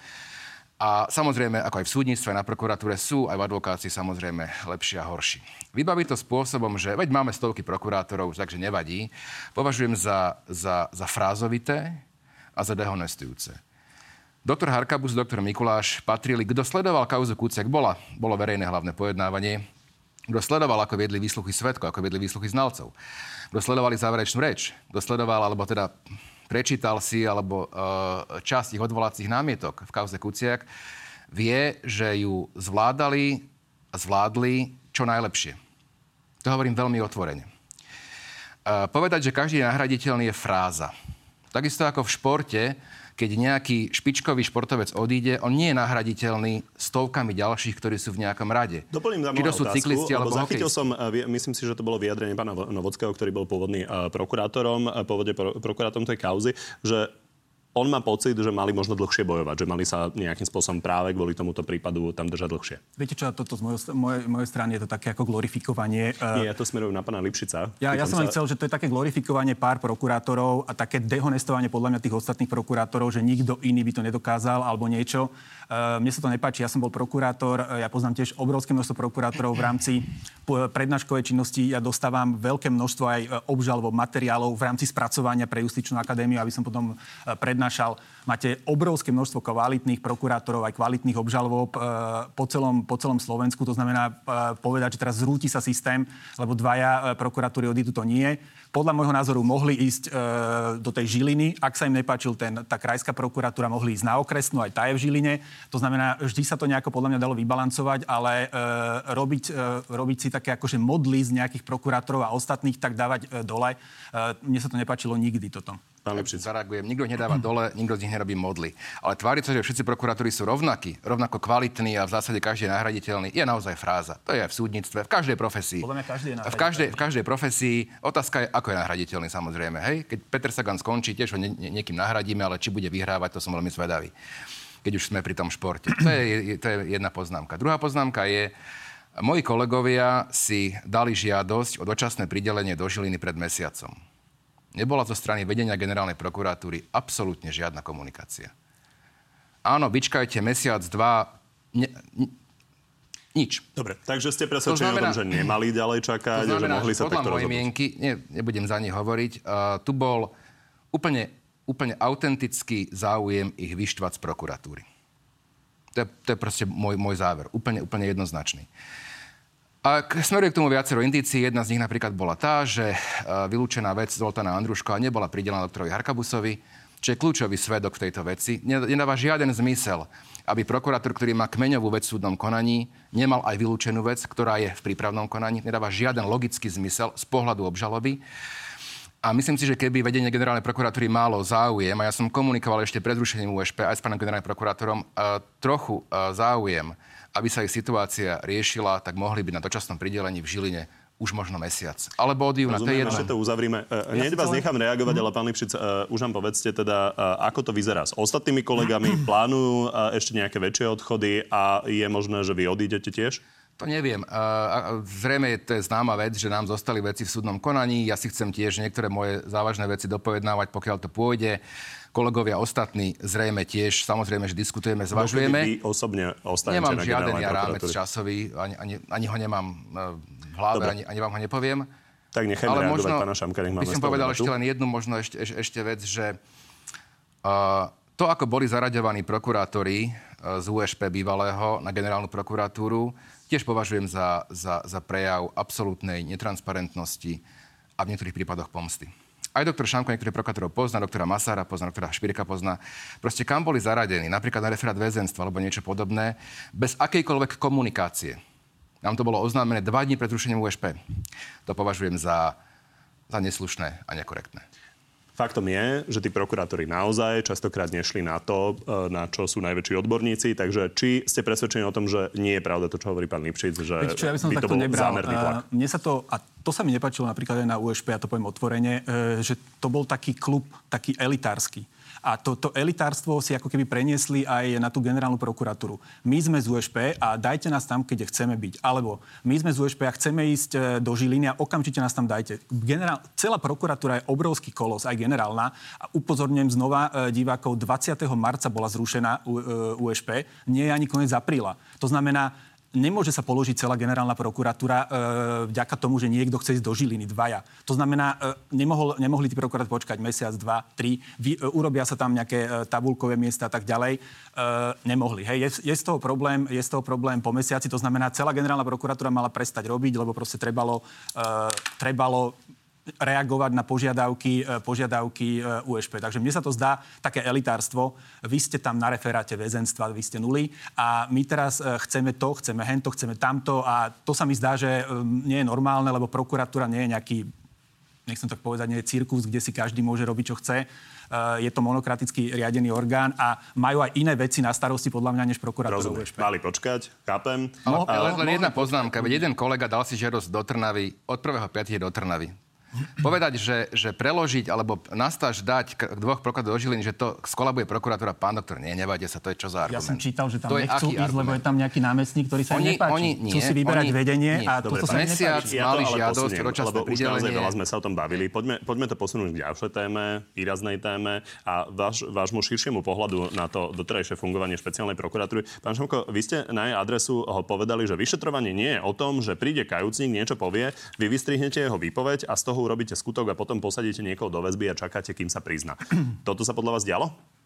a samozrejme, ako aj v súdnictve na prokuratúre sú aj v advokácii samozrejme lepší a horší. Vybaviť to spôsobom, že veď máme stovky prokurátorov, takže nevadí, považujem za, za, za frázovité a za dehonestujúce. Doktor Harkabus, doktor Mikuláš patrili, kto sledoval kauzu Kuciak, bola, bolo verejné hlavné pojednávanie, kto sledoval, ako viedli výsluchy svedkov, ako viedli výsluchy znalcov, kto sledovali záverečnú reč, kto sledoval, alebo teda prečítal si, alebo e, časť ich odvolacích námietok v kauze Kuciak, vie, že ju zvládali a zvládli čo najlepšie. To hovorím veľmi otvorene. E, povedať, že každý je nahraditeľný, je fráza. Takisto ako v športe, keď nejaký špičkový športovec odíde, on nie je nahraditeľný stovkami ďalších, ktorí sú v nejakom rade. Doplním za Či to sú otázku, cyklisti alebo zachytil hokejisti. som, myslím si, že to bolo vyjadrenie pána Novockého, ktorý bol pôvodný prokurátorom, pôvodne prokurátorom tej kauzy, že on má pocit, že mali možno dlhšie bojovať, že mali sa nejakým spôsobom práve kvôli tomuto prípadu tam držať dlhšie. Viete čo, toto z mojej, mojej, mojej strany je to také ako glorifikovanie. Nie, ja to smerujem na pána Lipšica. Ja, ja som len sa... chcel, že to je také glorifikovanie pár prokurátorov a také dehonestovanie podľa mňa tých ostatných prokurátorov, že nikto iný by to nedokázal alebo niečo. Uh, mne sa to nepáči, ja som bol prokurátor, ja poznám tiež obrovské množstvo prokurátorov v rámci prednáškovej činnosti. Ja dostávam veľké množstvo aj obžalob materiálov v rámci spracovania pre Justičnú akadémiu, aby som potom prednášal. Máte obrovské množstvo kvalitných prokurátorov, aj kvalitných obžalob po celom, po celom Slovensku. To znamená povedať, že teraz zrúti sa systém, lebo dvaja prokuratúry odídu, to nie. Podľa môjho názoru mohli ísť e, do tej Žiliny. Ak sa im nepáčil ten, tá krajská prokuratúra, mohli ísť na okresnú, aj tá je v Žiline. To znamená, vždy sa to nejako podľa mňa dalo vybalancovať, ale e, robiť, e, robiť si také akože modly z nejakých prokurátorov a ostatných, tak dávať e, dole. E, mne sa to nepáčilo nikdy toto. Zareagujem. Nikto ich nedáva dole, nikto z nich nerobí modly. Ale tváriť sa, že všetci prokurátori sú rovnakí, rovnako kvalitní a v zásade každý je nahraditeľný, je naozaj fráza. To je aj v súdnictve, v každej profesii. Podľa mňa každý je v každej, v každej profesii. Otázka je, ako je nahraditeľný, samozrejme. Hej? Keď Peter Sagan skončí, tiež ho nie, nie, niekým nahradíme, ale či bude vyhrávať, to som veľmi zvedavý. Keď už sme pri tom športe. To je, to je jedna poznámka. Druhá poznámka je, moji kolegovia si dali žiadosť o dočasné pridelenie do Žiliny pred mesiacom. Nebola zo strany vedenia generálnej prokuratúry absolútne žiadna komunikácia. Áno, vyčkajte mesiac, dva, ne, n- nič. Dobre, takže ste presvedčení o tom, že nemali ďalej čakať, to znamená, že mohli sa takto rozhodnúť. Podľa mojej mienky, nie, nebudem za nich hovoriť, uh, tu bol úplne, úplne autentický záujem ich vyštvať z prokuratúry. To je, to je proste môj, môj záver. Úplne, úplne jednoznačný. A smeruje k tomu viacero indícií. Jedna z nich napríklad bola tá, že vylúčená vec Zoltána Andruškova nebola pridelená doktorovi Harkabusovi, čo je kľúčový svedok v tejto veci. Nedáva žiaden zmysel, aby prokurátor, ktorý má kmeňovú vec v súdnom konaní, nemal aj vylúčenú vec, ktorá je v prípravnom konaní. Nedáva žiaden logický zmysel z pohľadu obžaloby. A myslím si, že keby vedenie generálnej prokuratúry málo záujem, a ja som komunikoval ešte pred zrušením ú es pé aj s pánom generálnym prokurátorom, trochu záujem, aby sa ich situácia riešila, tak mohli byť na dočasnom pridelení v Žiline už možno mesiac. Alebo od júna, to je jedno. Ešte to uzavrime. Hneď vás nechám reagovať, ale pán Lipšic, už nám povedzte teda, ako to vyzerá s ostatnými kolegami. Plánujú ešte nejaké väčšie odchody a je možné, že vy odídete tiež? To neviem. Zrejme to je známa vec, že nám zostali veci v súdnom konaní. Ja si chcem tiež niektoré moje závažné veci dopovednávať, pokiaľ to pôjde. Kolegovia ostatní zrejme tiež, samozrejme, že diskutujeme, zvažujeme. Vy osobne ostanete nemám na žiaden generálnej ja rámec prokuratúre. časový, ani, ani, ani ho nemám v hlave, ani, ani vám ho nepoviem. Tak nechajme Ale reagovať možno, pána Šamka, nech máme by som z toho povedal debatu. ešte len jednu možno ešte, ešte, ešte vec, že uh, to, ako boli zaraďovaní prokurátori uh, z ú es pé bývalého na generálnu prokuratúru, tiež považujem za, za, za prejav absolútnej netransparentnosti a v niektorých prípadoch pomsty. Aj doktor Šamko niektorých prokurátorov pozná, doktora Masára pozná, doktora Špirka pozná. Proste kam boli zaradení, napríklad na referát väzenstva alebo niečo podobné, bez akejkoľvek komunikácie. Nám to bolo oznámené dva dní pred rušením ú es pé. To považujem za, za neslušné a nekorektné. Faktom je, že tí prokurátori naozaj častokrát nešli na to, na čo sú najväčší odborníci, takže či ste presvedčení o tom, že nie je pravda to, čo hovorí pán Lipšic, že Viete, čo, ja by, som by to takto bol nebral. zámerný tlak? Mne sa to, a to sa mi nepáčilo napríklad aj na ú es pé, ja to poviem otvorene, že to bol taký klub, taký elitársky. A to, to elitárstvo si ako keby preniesli aj na tú generálnu prokuratúru. My sme z ú es pé a dajte nás tam, kde chceme byť. Alebo my sme z ú es pé a chceme ísť do Žiliny a okamžite nás tam dajte. Generál, celá prokuratúra je obrovský kolos, aj generálna. A upozorňujem znova divákov, dvadsiateho marca bola zrušená ú es pé. Nie je ani koniec apríla. To znamená, nemôže sa položiť celá generálna prokuratúra e, vďaka tomu, že niekto chce ísť do Žiliny, dvaja. To znamená, e, nemohol, nemohli tí prokurátori počkať mesiac, dva, tri, vy, e, urobia sa tam nejaké e, tabulkové miesta a tak ďalej. E, nemohli. Hej. Je, je, z toho problém, je z toho problém po mesiaci, to znamená, celá generálna prokuratúra mala prestať robiť, lebo proste trebalo, e, trebalo reagovať na požiadavky, požiadavky ú es pé. Takže mne sa to zdá také elitárstvo. Vy ste tam na referáte väzenstva, vy ste nuli a my teraz chceme to, chceme hento, chceme tamto a to sa mi zdá, že nie je normálne, lebo prokuratúra nie je nejaký, nechcem tak povedať, nie je cirkus, kde si každý môže robiť, čo chce. Je to monokraticky riadený orgán a majú aj iné veci na starosti podľa mňa než prokuratúra ú es pé. Mali počkať, chápem. Ale, ale len jedna poznámka, veď jeden kolega dal si žiadosť do Trnavy, od prvého piateho do Trnavy. Povedať, že, že preložiť alebo nastáž dať k dvoch prokurátorov do Žiliny, že to skolabuje prokuratúra, pán doktor, nie, nevajte sa, to je čo za argument. Ja som čítal, že tam to nechcú ísť, lebo je tam nejaký námestník, ktorý sa oni, im nepáči. Oni, nie, chcú si vyberať oni, vedenie nie. a Dobre, toto sa im mesiac nepáči. mali Ja to ale žiadosť, posuniem, dočasné lebo už naozaj pridelenie. veľa sme sa o tom bavili. Poďme, poďme to posunúť k ďalšej téme, výraznej téme a váš, vášmu širšiemu pohľadu na to doterajšie fungovanie špeciálnej prokuratúry. Pán Šamko, vy ste na jej adresu ho povedali, že vyšetrovanie nie je o tom, že príde kajúcnik, niečo povie, vy vystrihnete jeho výpoveď a z toho urobíte skutok a potom posadíte niekoho do väzby a čakáte, kým sa prizná. Toto sa podľa vás dialo?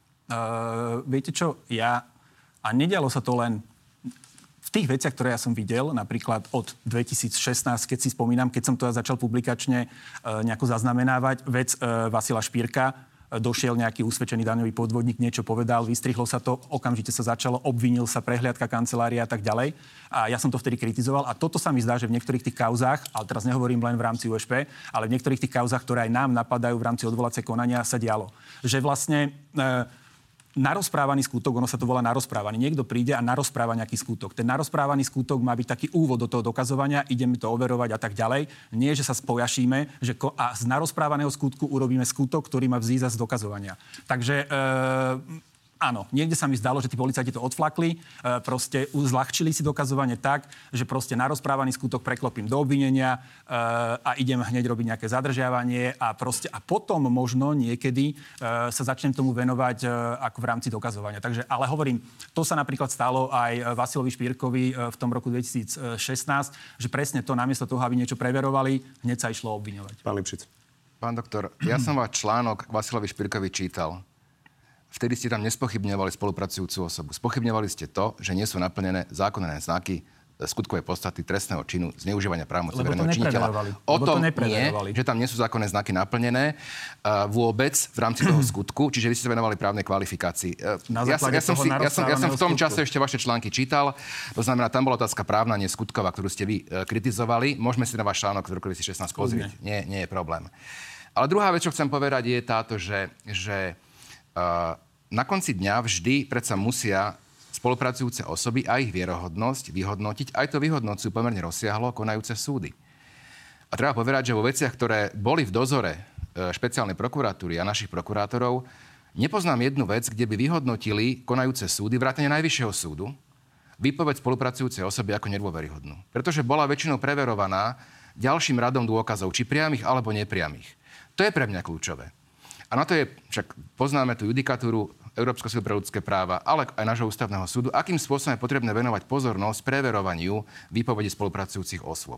Uh, viete čo, ja... A nedialo sa to len v tých veciach, ktoré ja som videl, napríklad od dvetisícšestnásť, keď si spomínam, keď som to začal publikačne uh, nejako zaznamenávať, vec uh, Vasila Špírka, došiel nejaký usvedčený daňový podvodník, niečo povedal, vystrihlo sa to, okamžite sa začalo, obvinil sa, prehliadka kancelária a tak ďalej. A ja som to vtedy kritizoval a toto sa mi zdá, že v niektorých tých kauzách, ale teraz nehovorím len v rámci ú es pé, ale v niektorých tých kauzách, ktoré aj nám napadajú v rámci odvolacie konania, sa dialo. Že vlastne e, narozprávaný skutok, ono sa to volá narozprávaný. Niekto príde a narozpráva nejaký skutok. Ten narozprávaný skutok má byť taký úvod do toho dokazovania, ideme to overovať a tak ďalej. Nie, že sa spojašíme, že ko- a z narozprávaného skutku urobíme skutok, ktorý má vzísť z dokazovania. Takže e, áno, niekde sa mi zdalo, že tí policajti to odflakli, e, proste zľahčili si dokazovanie tak, že proste narozprávaný skutok preklopím do obvinenia e, a idem hneď robiť nejaké zadržiavanie a proste a potom možno niekedy e, sa začnem tomu venovať e, ako v rámci dokazovania. Takže, ale hovorím, to sa napríklad stalo aj Vasilovi Špírkovi e, v tom roku dvetisícšestnásť, že presne to namiesto toho, aby niečo preverovali, hneď sa išlo obviňovať. Pán Lipšic. Pán doktor, ja som váš článok k Vasilovi Špírkovi čítal. Vtedy ste tam nespochybňovali spolupracujúcu osobu. Spochybňovali ste to, že nie sú naplnené zákonné znaky skutkovej podstaty trestného činu zneužívania právomoci verejného činiteľa. O tom nie, že tam nie sú zákonné znaky naplnené uh, vôbec v rámci toho skutku, čiže vy ste sa venovali právnej kvalifikácii. Uh, ja, ja, som si, ja, som, ja som v tom čase ešte vaše články čítal, to znamená, tam bola otázka právna, nie skutková, ktorú ste vy uh, kritizovali. Môžeme si na váš článok z roku dvetisícšestnásť pozrieť. Nie, nie je problém. Ale druhá vec, čo chcem povedať, je táto, že, že uh, na konci dňa vždy predsa musia spolupracujúce osoby a ich vierohodnosť vyhodnotiť. Aj to vyhodnocujú pomerne rozsiahlo konajúce súdy. A treba povedať, že vo veciach, ktoré boli v dozore špeciálnej prokuratúry a našich prokurátorov, nepoznám jednu vec, kde by vyhodnotili konajúce súdy, vrátane Najvyššieho súdu, výpoveď spolupracujúcej osoby ako nedôveryhodnú. Pretože bola väčšinou preverovaná ďalším radom dôkazov, či priamých alebo nepriamých. To je pre mňa kľúčové. A na to je, však poznáme tú judikatúru Európskeho súdu pre ľudské práva, ale aj nášho ústavného súdu, akým spôsobom je potrebné venovať pozornosť preverovaniu výpovedí spolupracujúcich osôb.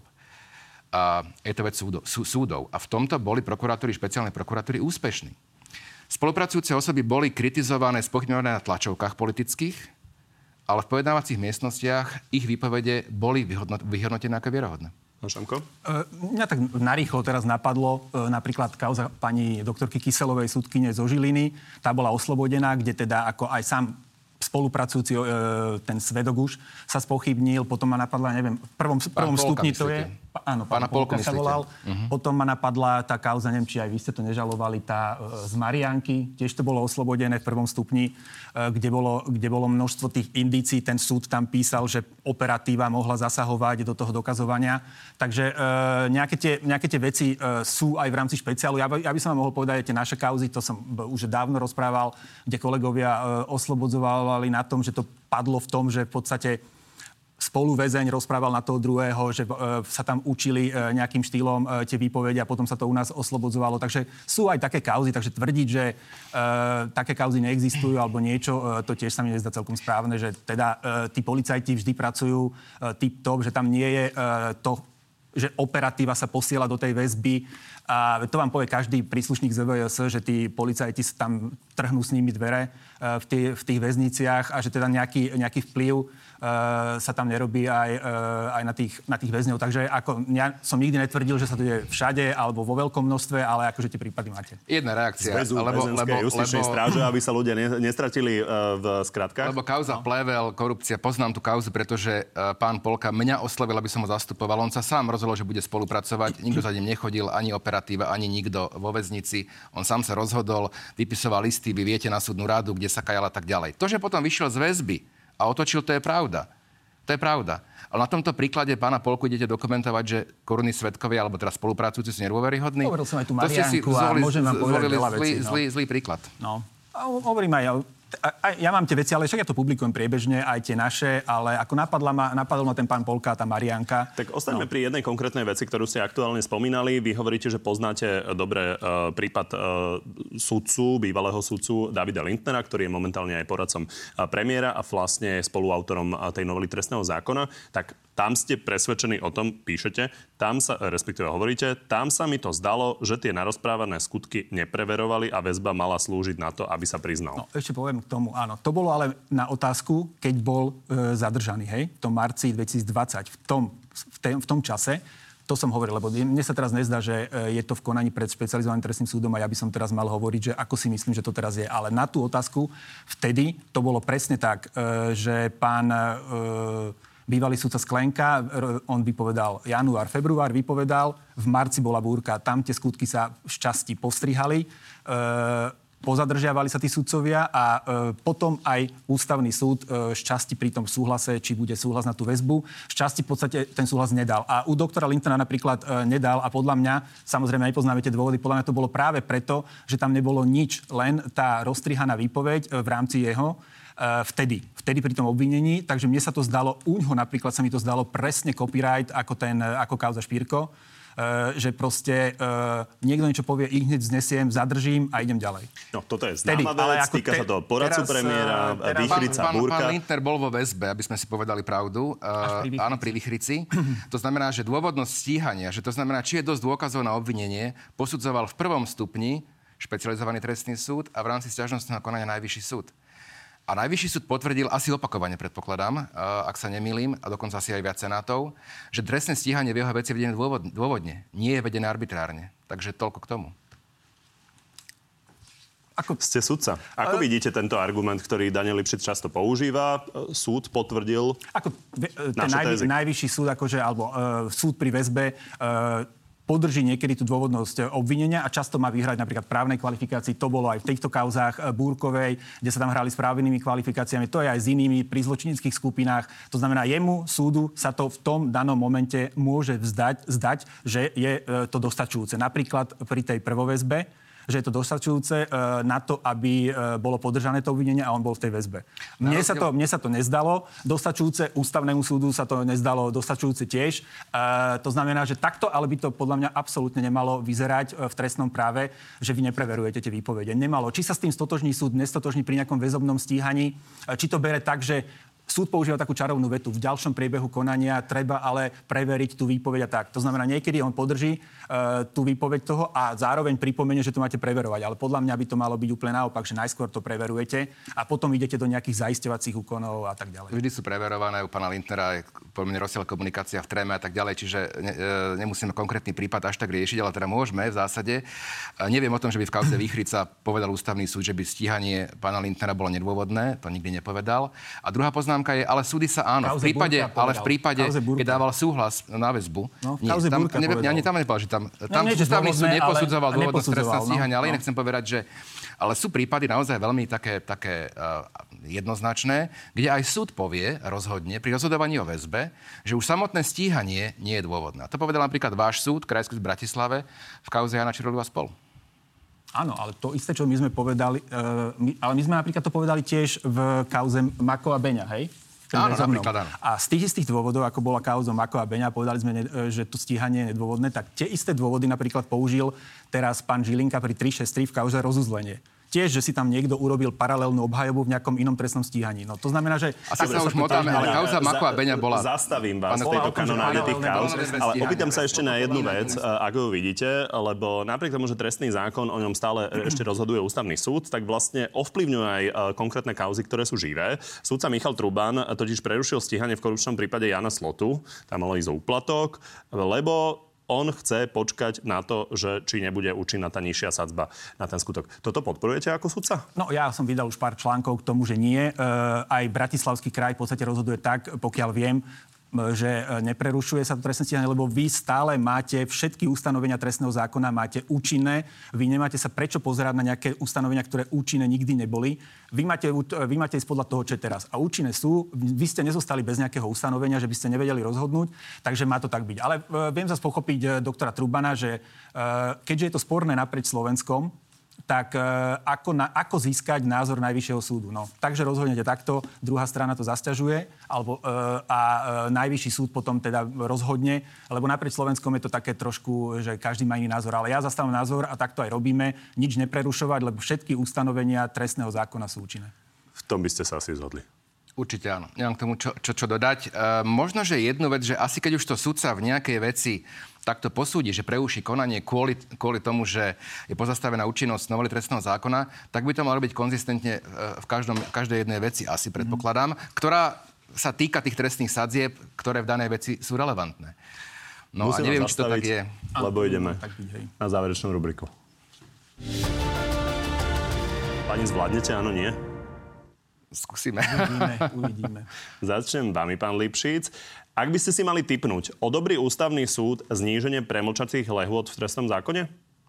A je to vec súdov, súdov. A v tomto boli prokuratúry, špeciálne prokuratúry úspešní. Spolupracujúce osoby boli kritizované, spochybňované na tlačovkách politických, ale v pojednávacích miestnostiach ich výpovede boli vyhodnotené ako vierohodné. Šamko? Mňa tak narýchlo teraz napadlo napríklad kauza pani doktorky Kyselovej, sudkyne zo Žiliny. Tá bola oslobodená, kde teda ako aj sám spolupracujúci, ten svedok už sa spochybnil, potom ma napadla, neviem, v prvom, prvom stupni to je... Áno, pán Polka sa volal. Uh-huh. Potom ma napadla tá kauza, neviem, či aj vy ste to nežalovali, tá e, z Mariánky. Tiež to bolo oslobodené v prvom stupni, e, kde, bolo, kde bolo množstvo tých indícií. Ten súd tam písal, že operatíva mohla zasahovať do toho dokazovania. Takže e, nejaké, tie, nejaké tie veci e, sú aj v rámci špeciálu. Ja, ja by som vám mohol povedať, tie naše kauzy, to som už dávno rozprával, kde kolegovia e, oslobodzovali na tom, že to padlo v tom, že v podstate spoluväzeň rozprával na toho druhého, že e, sa tam učili e, nejakým štýlom e, tie výpovede a potom sa to u nás oslobodzovalo. Takže sú aj také kauzy, takže tvrdiť, že e, také kauzy neexistujú alebo niečo, e, to tiež sa mi nezdá celkom správne, že teda e, tí policajti vždy pracujú e, tip-top, že tam nie je e, to, že operatíva sa posiela do tej väzby. A to vám povie každý príslušník zet vé es, že tí policajti tam trhnú s nimi dvere e, v, tých, v tých väzniciach a že teda nejaký, nejaký vplyv Uh, sa tam nerobí aj, uh, aj na tých, na tých väzňov. Takže ako, ja som nikdy netvrdil, že sa to deje všade alebo vo veľkom množstve, ale akože tie prípady máte. Jedna reakcia. Zväzu väzenskej justičnej stráže, aby sa ľudia ne, nestratili uh, v skratkách. Lebo kauza no. plevel, korupcia, poznám tú kauzu, pretože uh, pán Polka mňa oslovil, aby som ho zastupoval. On sa sám rozhodol, že bude spolupracovať. Nikto za ním nechodil, ani operatíva, ani nikto vo väznici. On sám sa rozhodol, vypisoval listy, vy viete, na súdnu radu, kde sa kajal a tak ďalej. To, že potom vyšiel z väzby a otočil, to je pravda. To je pravda. Ale na tomto príklade pána Polku idete dokumentovať, že korunní svedkovia, alebo teraz spolupracujúci sú nedôveryhodní. Hovoril som aj tú Mariánku a môžem vám povedať veľa vecí. Zlý, zlý, zlý príklad. No. Hovorím aj... A, ja mám tie veci, ale však ja to publikujem priebežne, aj tie naše, ale ako napadla ma, napadol ma ten pán Polka a tá Mariánka. Tak ostaňme no. pri jednej konkrétnej veci, ktorú ste aktuálne spomínali. Vy hovoríte, že poznáte dobre uh, prípad uh, sudcu, bývalého sudcu Davida Lindnera, ktorý je momentálne aj poradcom uh, premiéra a vlastne spoluautorom uh, tej novely trestného zákona. Tak tam ste presvedčení o tom, píšete, tam sa, respektíve hovoríte, tam sa mi to zdalo, že tie narozprávané skutky nepreverovali a väzba mala slúžiť na to, aby sa priznal. No, ešte poviem k tomu, áno. To bolo ale na otázku, keď bol e, zadržaný, hej, v tom marci dvetisícdvadsať, v tom, v, te, v tom čase. To som hovoril, lebo mne sa teraz nezdá, že je to v konaní pred špecializovaným trestným súdom a ja by som teraz mal hovoriť, že ako si myslím, že to teraz je. Ale na tú otázku vtedy to bolo presne tak, e, že pán... E, bývalý sudca Sklenka, on vypovedal január, február, vypovedal, v marci bola búrka, tam tie skutky sa v časti postrihali, e, pozadržiavali sa tí sudcovia a e, potom aj ústavný súd e, z časti pri tom súhlase, či bude súhlas na tú väzbu, z časti v podstate ten súhlas nedal. A u doktora Lindnera napríklad e, nedal a podľa mňa, samozrejme nepoznáme tie dôvody, podľa mňa to bolo práve preto, že tam nebolo nič, len tá rozstrihaná výpoveď e, v rámci jeho, vtedy, vtedy pri tom obvinení, takže mne sa to zdalo, uňho napríklad sa mi to zdalo presne copyright ako ten, ako kauza Špírko, uh, že proste uh, niekto niečo povie, ich hneď znesiem, zadržím a idem ďalej. No, toto je známa vec, týka te, sa toho poradcu teraz, premiéra, teraz, Vichrica, pán, búrka. Pán Lindner bol vo väzbe, aby sme si povedali pravdu. Uh, pri áno, pri Vichrici. To znamená, že dôvodnosť stíhania, že to znamená, či je dosť dôkazov na obvinenie, posudzoval v prvom stupni špecializovaný trestný súd a v rámci sťažnostného konania najvyšší súd. A najvyšší súd potvrdil, asi opakovane predpokladám, ak sa nemýlim, a dokonca asi aj viac senátov, že trestné stíhanie v jeho veci je vedené dôvodne, nie je vedené arbitrárne. Takže toľko k tomu. Ako ste sudca. Ako uh, vidíte tento argument, ktorý Daniel Lipšic často používa? Súd potvrdil... Ako ten najvy, najvyšší súd, akože, alebo uh, súd pri väzbe... Uh, podrží niekedy tú dôvodnosť obvinenia a často má vyhrať napríklad právnej kvalifikácii. To bolo aj v týchto kauzách Búrkovej, kde sa tam hrali s právnymi kvalifikáciami. To je aj s inými pri zločineckých skupinách. To znamená, jemu súdu sa to v tom danom momente môže vzdať, zdať, že je to dostačujúce. Napríklad pri tej prvoväzbe, že je to dostačujúce na to, aby bolo podržané to obvinenie a on bol v tej väzbe. Mne sa to, mne sa to nezdalo dostačujúce, ústavnému súdu sa to nezdalo dostačujúce tiež. To znamená, že takto, ale by to podľa mňa absolútne nemalo vyzerať v trestnom práve, že vy nepreverujete tie výpovede. Nemalo. Či sa s tým stotožní súd, nestotožní pri nejakom väzobnom stíhaní, či to bere tak, že súd používa takú čarovnú vetu. V ďalšom priebehu konania treba ale preveriť tú výpoveď a tak. To znamená, niekedy on podrží uh, tú výpoveď toho a zároveň pripomenie, že to máte preverovať. Ale podľa mňa by to malo byť úplne naopak, že najskôr to preverujete a potom idete do nejakých zaisťovacích úkonov a tak ďalej. Vždy sú preverované u pána Lindnera, je pomerne rozsiahla komunikácia v tréme a tak ďalej, čiže ne, e, nemusíme konkrétny prípad až tak riešiť, ale teda môžeme v zásade. E, neviem o tom, že by v kauze Výchrica povedal ústavný súd, že by stíhanie pána Lindnera bolo nedôvodné, to nikdy nepovedal. A druhá poznámka je, ale súdy sa áno, v prípade, ale v prípade, keď dával súhlas na väzbu. No, nie, tam, ne, ani tam nepovedal, že tam, tam no, ústavný súd neposudzoval dôvodnosť trestného stíhania, ale no. Nechcem povedať, že ale sú prípady naozaj veľmi také, také uh, jednoznačné, kde aj súd povie, rozhodne, pri rozhodovaní o väzbe, že už samotné stíhanie nie je dôvodné. A to povedal napríklad váš súd, Krajský súd v Bratislave, v kauze Jana Čirolu a spol. Áno, ale to isté, čo my sme povedali, uh, my, ale my sme napríklad to povedali tiež v kauze Mako a Beňa, hej? Áno, napríklad, áno. A z tých istých dôvodov, ako bola kauza Mako a Beňa, povedali sme, že to stíhanie je nedôvodné, tak tie isté dôvody napríklad použil teraz pán Žilinka pri tri šesť tri v kauze rozuzlenie. Tiež, že si tam niekto urobil paralelnú obhajobu v nejakom inom trestnom stíhaní. No to znamená, že... Asi sa už motáme, ale kauza Mako a Beňa bola... Zastavím vás v tejto kanonáde tých kauz, ale opýtam sa ešte na jednu vec, ako ju vidíte, lebo napriek tomu, že trestný zákon o ňom stále ešte rozhoduje ústavný súd, tak vlastne ovplyvňuje aj konkrétne kauzy, ktoré sú živé. Sudca Michal Truban totiž prerušil stíhanie v korupčnom prípade Jana Slotu, tam malo ísť o úplatok, lebo on chce počkať na to, že či nebude účinná tá nižšia sadzba na ten skutok. Toto podporujete ako sudca? No ja som vydal už pár článkov k tomu, že nie. E, aj Bratislavský kraj v podstate rozhoduje tak, pokiaľ viem, že neprerušuje sa to trestné stíhanie, lebo vy stále máte všetky ustanovenia trestného zákona, máte účinné. Vy nemáte sa prečo pozerať na nejaké ustanovenia, ktoré účinné nikdy neboli. Vy máte, vy máte ísť podľa toho, čo je teraz. A účinné sú, vy ste nezostali bez nejakého ustanovenia, že by ste nevedeli rozhodnúť, takže má to tak byť. Ale viem zase pochopiť doktora Trubana, že keďže je to sporné naprieč Slovenskom, tak ako, na, ako získať názor Najvyššieho súdu. No, takže rozhodnete takto, druhá strana to zasťažuje, alebo, e, a e, Najvyšší súd potom teda rozhodne, lebo naprieč Slovenskom je to také trošku, že každý má iný názor. Ale ja zastávam názor a takto aj robíme, nič neprerušovať, lebo všetky ustanovenia trestného zákona sú účinné. V tom by ste sa asi zhodli. Určite áno. Nemám k tomu čo, čo, čo dodať. E, možno, že jednu vec, že asi keď už to sudca v nejakej veci takto posúdi, že preuší konanie kvôli, kvôli tomu, že je pozastavená účinnosť novely trestného zákona, tak by to malo byť konzistentne v, každom, v každej jednej veci, asi predpokladám, ktorá sa týka tých trestných sadzieb, ktoré v danej veci sú relevantné. No Musím a neviem, či to tak je. Lebo ideme na záverečnú rubriku. Pani, zvládnete, áno, nie? Skúsime. Uvidíme, uvidíme. Začnem vami, pán Lipšic. Ak by ste si mali tipnúť, odobrí ústavný súd zníženie premlčacích lehôd v trestnom zákone?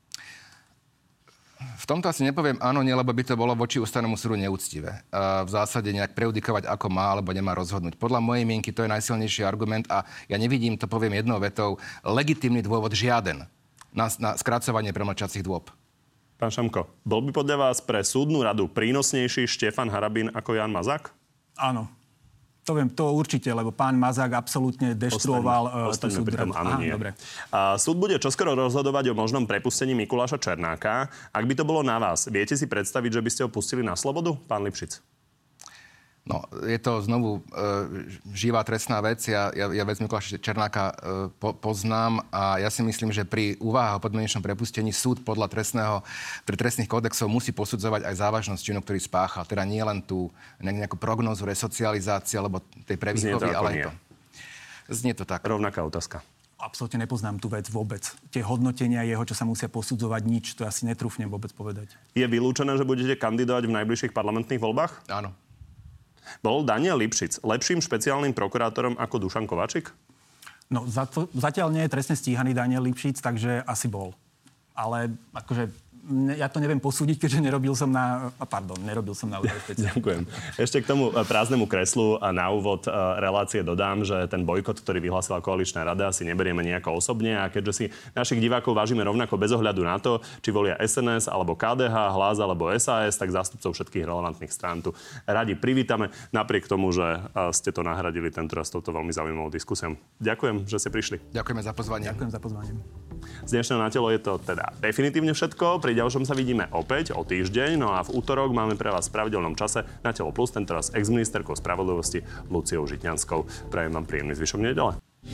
V tomto asi nepoviem áno, nie, lebo by to bolo voči ústavnému súdu neúctivé. V zásade nejak preudikovať, ako má alebo nemá rozhodnúť. Podľa mojej mienky to je najsilnejší argument a ja nevidím, to poviem jednou vetou, legitímny dôvod žiaden na, na skracovanie premlčacích dôb. Pán Šamko, bol by podľa vás pre súdnu radu prínosnejší Štefan Harabin ako Ján Mazák? Áno. To viem, to určite, lebo pán Mazák absolútne deštruoval tú súdnu radu. Áno, nie. Dobre. A súd bude čoskoro rozhodovať o možnom prepustení Mikuláša Černáka. Ak by to bolo na vás, viete si predstaviť, že by ste ho pustili na slobodu, pán Lipšic? No, je to znovu e, živá trestná vec. Ja, ja, ja vec Mikuláša Černáka e, po, poznám a ja si myslím, že pri úvahách o podmienečnom prepustení súd podľa trestného, pre trestných kódexov musí posudzovať aj závažnosť činu, ktorý spáchal. Teda nie len tú nejakú prognózu resocializácie alebo tej prevýchovy, ale aj to. Znie to tak. Rovnaká otázka. Absolútne nepoznám tú vec vôbec. Tie hodnotenia jeho, čo sa musia posudzovať, nič. To asi netrúfnem vôbec povedať. Je vylúčené, že budete kandidovať v najbližších parlamentných voľbách? Áno. Bol Daniel Lipšic lepším špeciálnym prokurátorom ako Dušan Kováčik? No, za to, zatiaľ nie je trestne stíhaný Daniel Lipšic, takže asi bol. Ale akože ja to neviem posúdiť, keďže nerobil som na... Pardon, nerobil som na údaj špeciálne. Ďakujem. Ešte k tomu prázdnemu kreslu a na úvod relácie dodám, že ten bojkot, ktorý vyhlásila koaličná rada, si neberieme nejako osobne a keďže si našich divákov vážime rovnako bez ohľadu na to, či volia es en es alebo ká dé há, Hlas alebo es a es, tak zástupcov všetkých relevantných strán tu radi privítame, napriek tomu, že ste to nahradili tentoraz touto veľmi zaujímavou diskusiou. Ďakujem, že ste prišli. Ďakujeme za pozvanie. Ďakujem za pozvanie. Z dnešného Na telo je to teda definitívne všetko. Pri ďalšom sa vidíme opäť o týždeň. No a v útorok máme pre vás v pravidelnom čase Na telo plus, tentoraz ex-ministerkou spravodlivosti Luciou Žitňanskou. Prajem vám príjemný zvyšok nedele.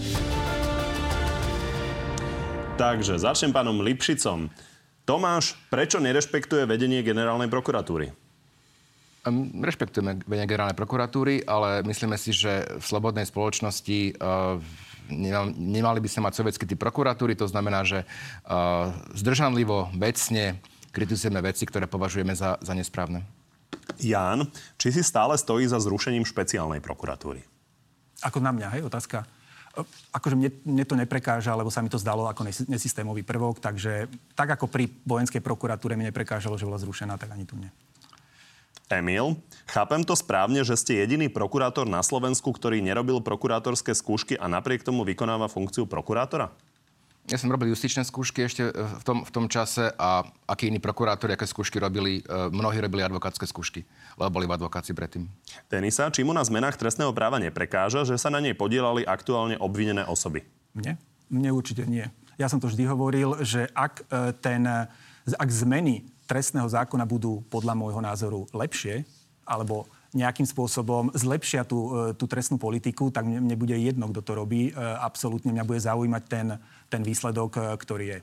Takže začnem pánom Lipšicom. Tomáš, prečo nerešpektuje vedenie generálnej prokuratúry? Um, rešpektujeme vedenie generálnej prokuratúry, ale myslíme si, že v slobodnej spoločnosti uh, nemali by sme mať sovietský typ prokuratúry. To znamená, že uh, zdržanlivo, vecne kritizujeme veci, ktoré považujeme za, za nesprávne. Ján, či si stále stojí za zrušením špeciálnej prokuratúry? Ako na mňa, hej, otázka. Akože mne, mne to neprekáža, lebo sa mi to zdalo ako nesystémový prvok, takže tak ako pri vojenskej prokuratúre mi neprekážalo, že bola zrušená, tak ani tu nie. Emil, chápem to správne, že ste jediný prokurátor na Slovensku, ktorý nerobil prokurátorské skúšky a napriek tomu vykonáva funkciu prokurátora? Ja som robil justičné skúšky ešte v tom, v tom čase a akí iní prokurátori, aké skúšky robili, mnohí robili advokátske skúšky, lebo boli v advokácii predtým. Tenisa, či mu na zmenách trestného práva neprekáža, že sa na nej podielali aktuálne obvinené osoby? Mne? Mne určite nie. Ja som to vždy hovoril, že ak, ten, ak zmeny trestného zákona budú podľa môjho názoru lepšie, alebo nejakým spôsobom zlepšia tú, tú trestnú politiku, tak mne, mne bude jedno, kto to robí. Absolútne mňa bude zaujímať ten, ten výsledok, ktorý je.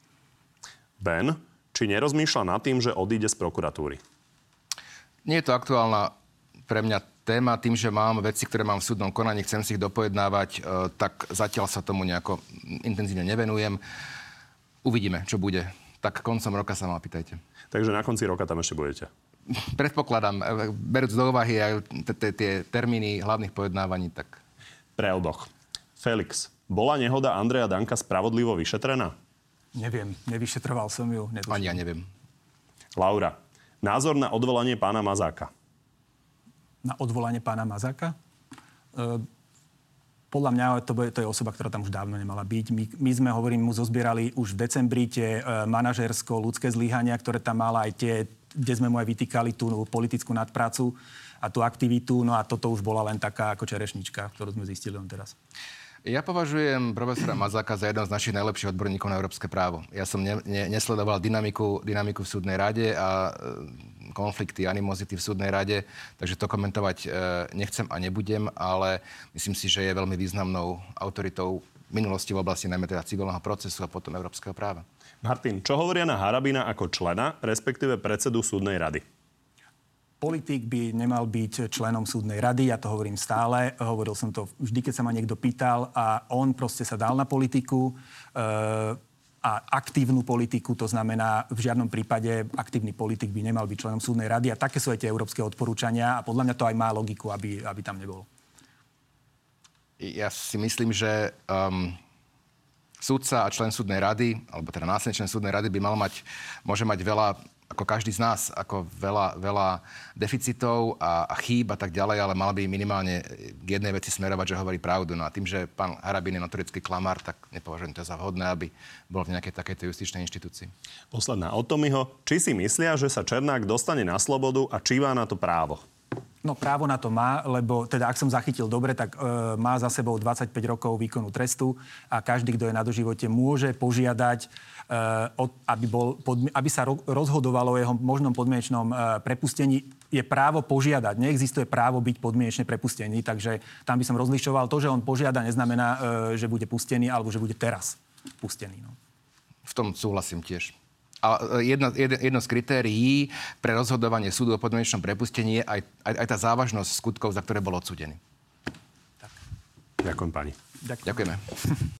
Ben, či nerozmýšľa nad tým, že odíde z prokuratúry? Nie je to aktuálna pre mňa téma. Tým, že mám veci, ktoré mám v súdnom konaní, chcem si ich dopojednávať, tak zatiaľ sa tomu nejako intenzívne nevenujem. Uvidíme, čo bude. Tak koncom roka sa ma pýtajte. Takže na konci roka tam ešte budete? Predpokladám, berúc do úvahy aj tie termíny hlavných pojednávaní, tak... Pre oboch. Felix, bola nehoda Andreja Danka spravodlivo vyšetrená? Neviem, nevyšetroval som ju. Netuším. Ani ja neviem. Laura, názor na odvolanie pána Mazáka? Na odvolanie pána Mazáka? E- Podľa mňa to, bude, to je osoba, ktorá tam už dávno nemala byť. My, my sme, hovorím, mu zozbierali už v decembri tie e, manažérsko-ľudské zlyhania, ktoré tam mala, aj tie, kde sme mu aj vytýkali tú politickú nadprácu a tú aktivitu. No a toto už bola len taká ako čerešnička, ktorú sme zistili len teraz. Ja považujem profesora Mazáka za jeden z našich najlepších odborníkov na európske právo. Ja som ne, ne, nesledoval dynamiku, dynamiku v súdnej rade a e, konflikty, animozity v súdnej rade, takže to komentovať e, nechcem a nebudem, ale myslím si, že je veľmi významnou autoritou v minulosti v oblasti najmä teda civilného procesu a potom európskeho práva. Martin, čo hovoria na Harabina ako člena, respektíve predsedu súdnej rady? Politik by nemal byť členom súdnej rady, ja to hovorím stále. Hovoril som to vždy, keď sa ma niekto pýtal a on proste sa dal na politiku e, a aktívnu politiku, to znamená v žiadnom prípade aktívny politik by nemal byť členom súdnej rady a také sú aj tie európske odporúčania a podľa mňa to aj má logiku, aby, aby tam nebol. Ja si myslím, že um, súdca a člen súdnej rady, alebo teda následný člen súdnej rady by mal mať, môže mať veľa, ako každý z nás, ako veľa, veľa deficitov a, a chýb a tak ďalej, ale mal by minimálne k jednej veci smerovať, že hovorí pravdu. No a tým, že pán Harabin je notorický klamár, tak nepovažujem to za vhodné, aby bol v nejakej takejto justičnej inštitúcii. Posledná od Tomiho. Či si myslia, že sa Černák dostane na slobodu a či má na to právo? No právo na to má, lebo teda ak som zachytil dobre, tak e, má za sebou dvadsaťpäť rokov výkonu trestu a každý, kto je na doživote, môže požiadať, e, od, aby, bol podmi- aby sa ro- rozhodovalo o jeho možnom podmienečnom e, prepustení. Je právo požiadať, neexistuje právo byť podmienečne prepustený, takže tam by som rozlišoval. To, že on požiada, neznamená, e, že bude pustený alebo že bude teraz pustený. No. V tom súhlasím tiež. A jedno, jedno z kritérií pre rozhodovanie súdu o podmienečnom prepustení je aj, aj, aj tá závažnosť skutkov, za ktoré bol odsúdený. Tak. Ďakujem pani. Ďakujem. Ďakujeme.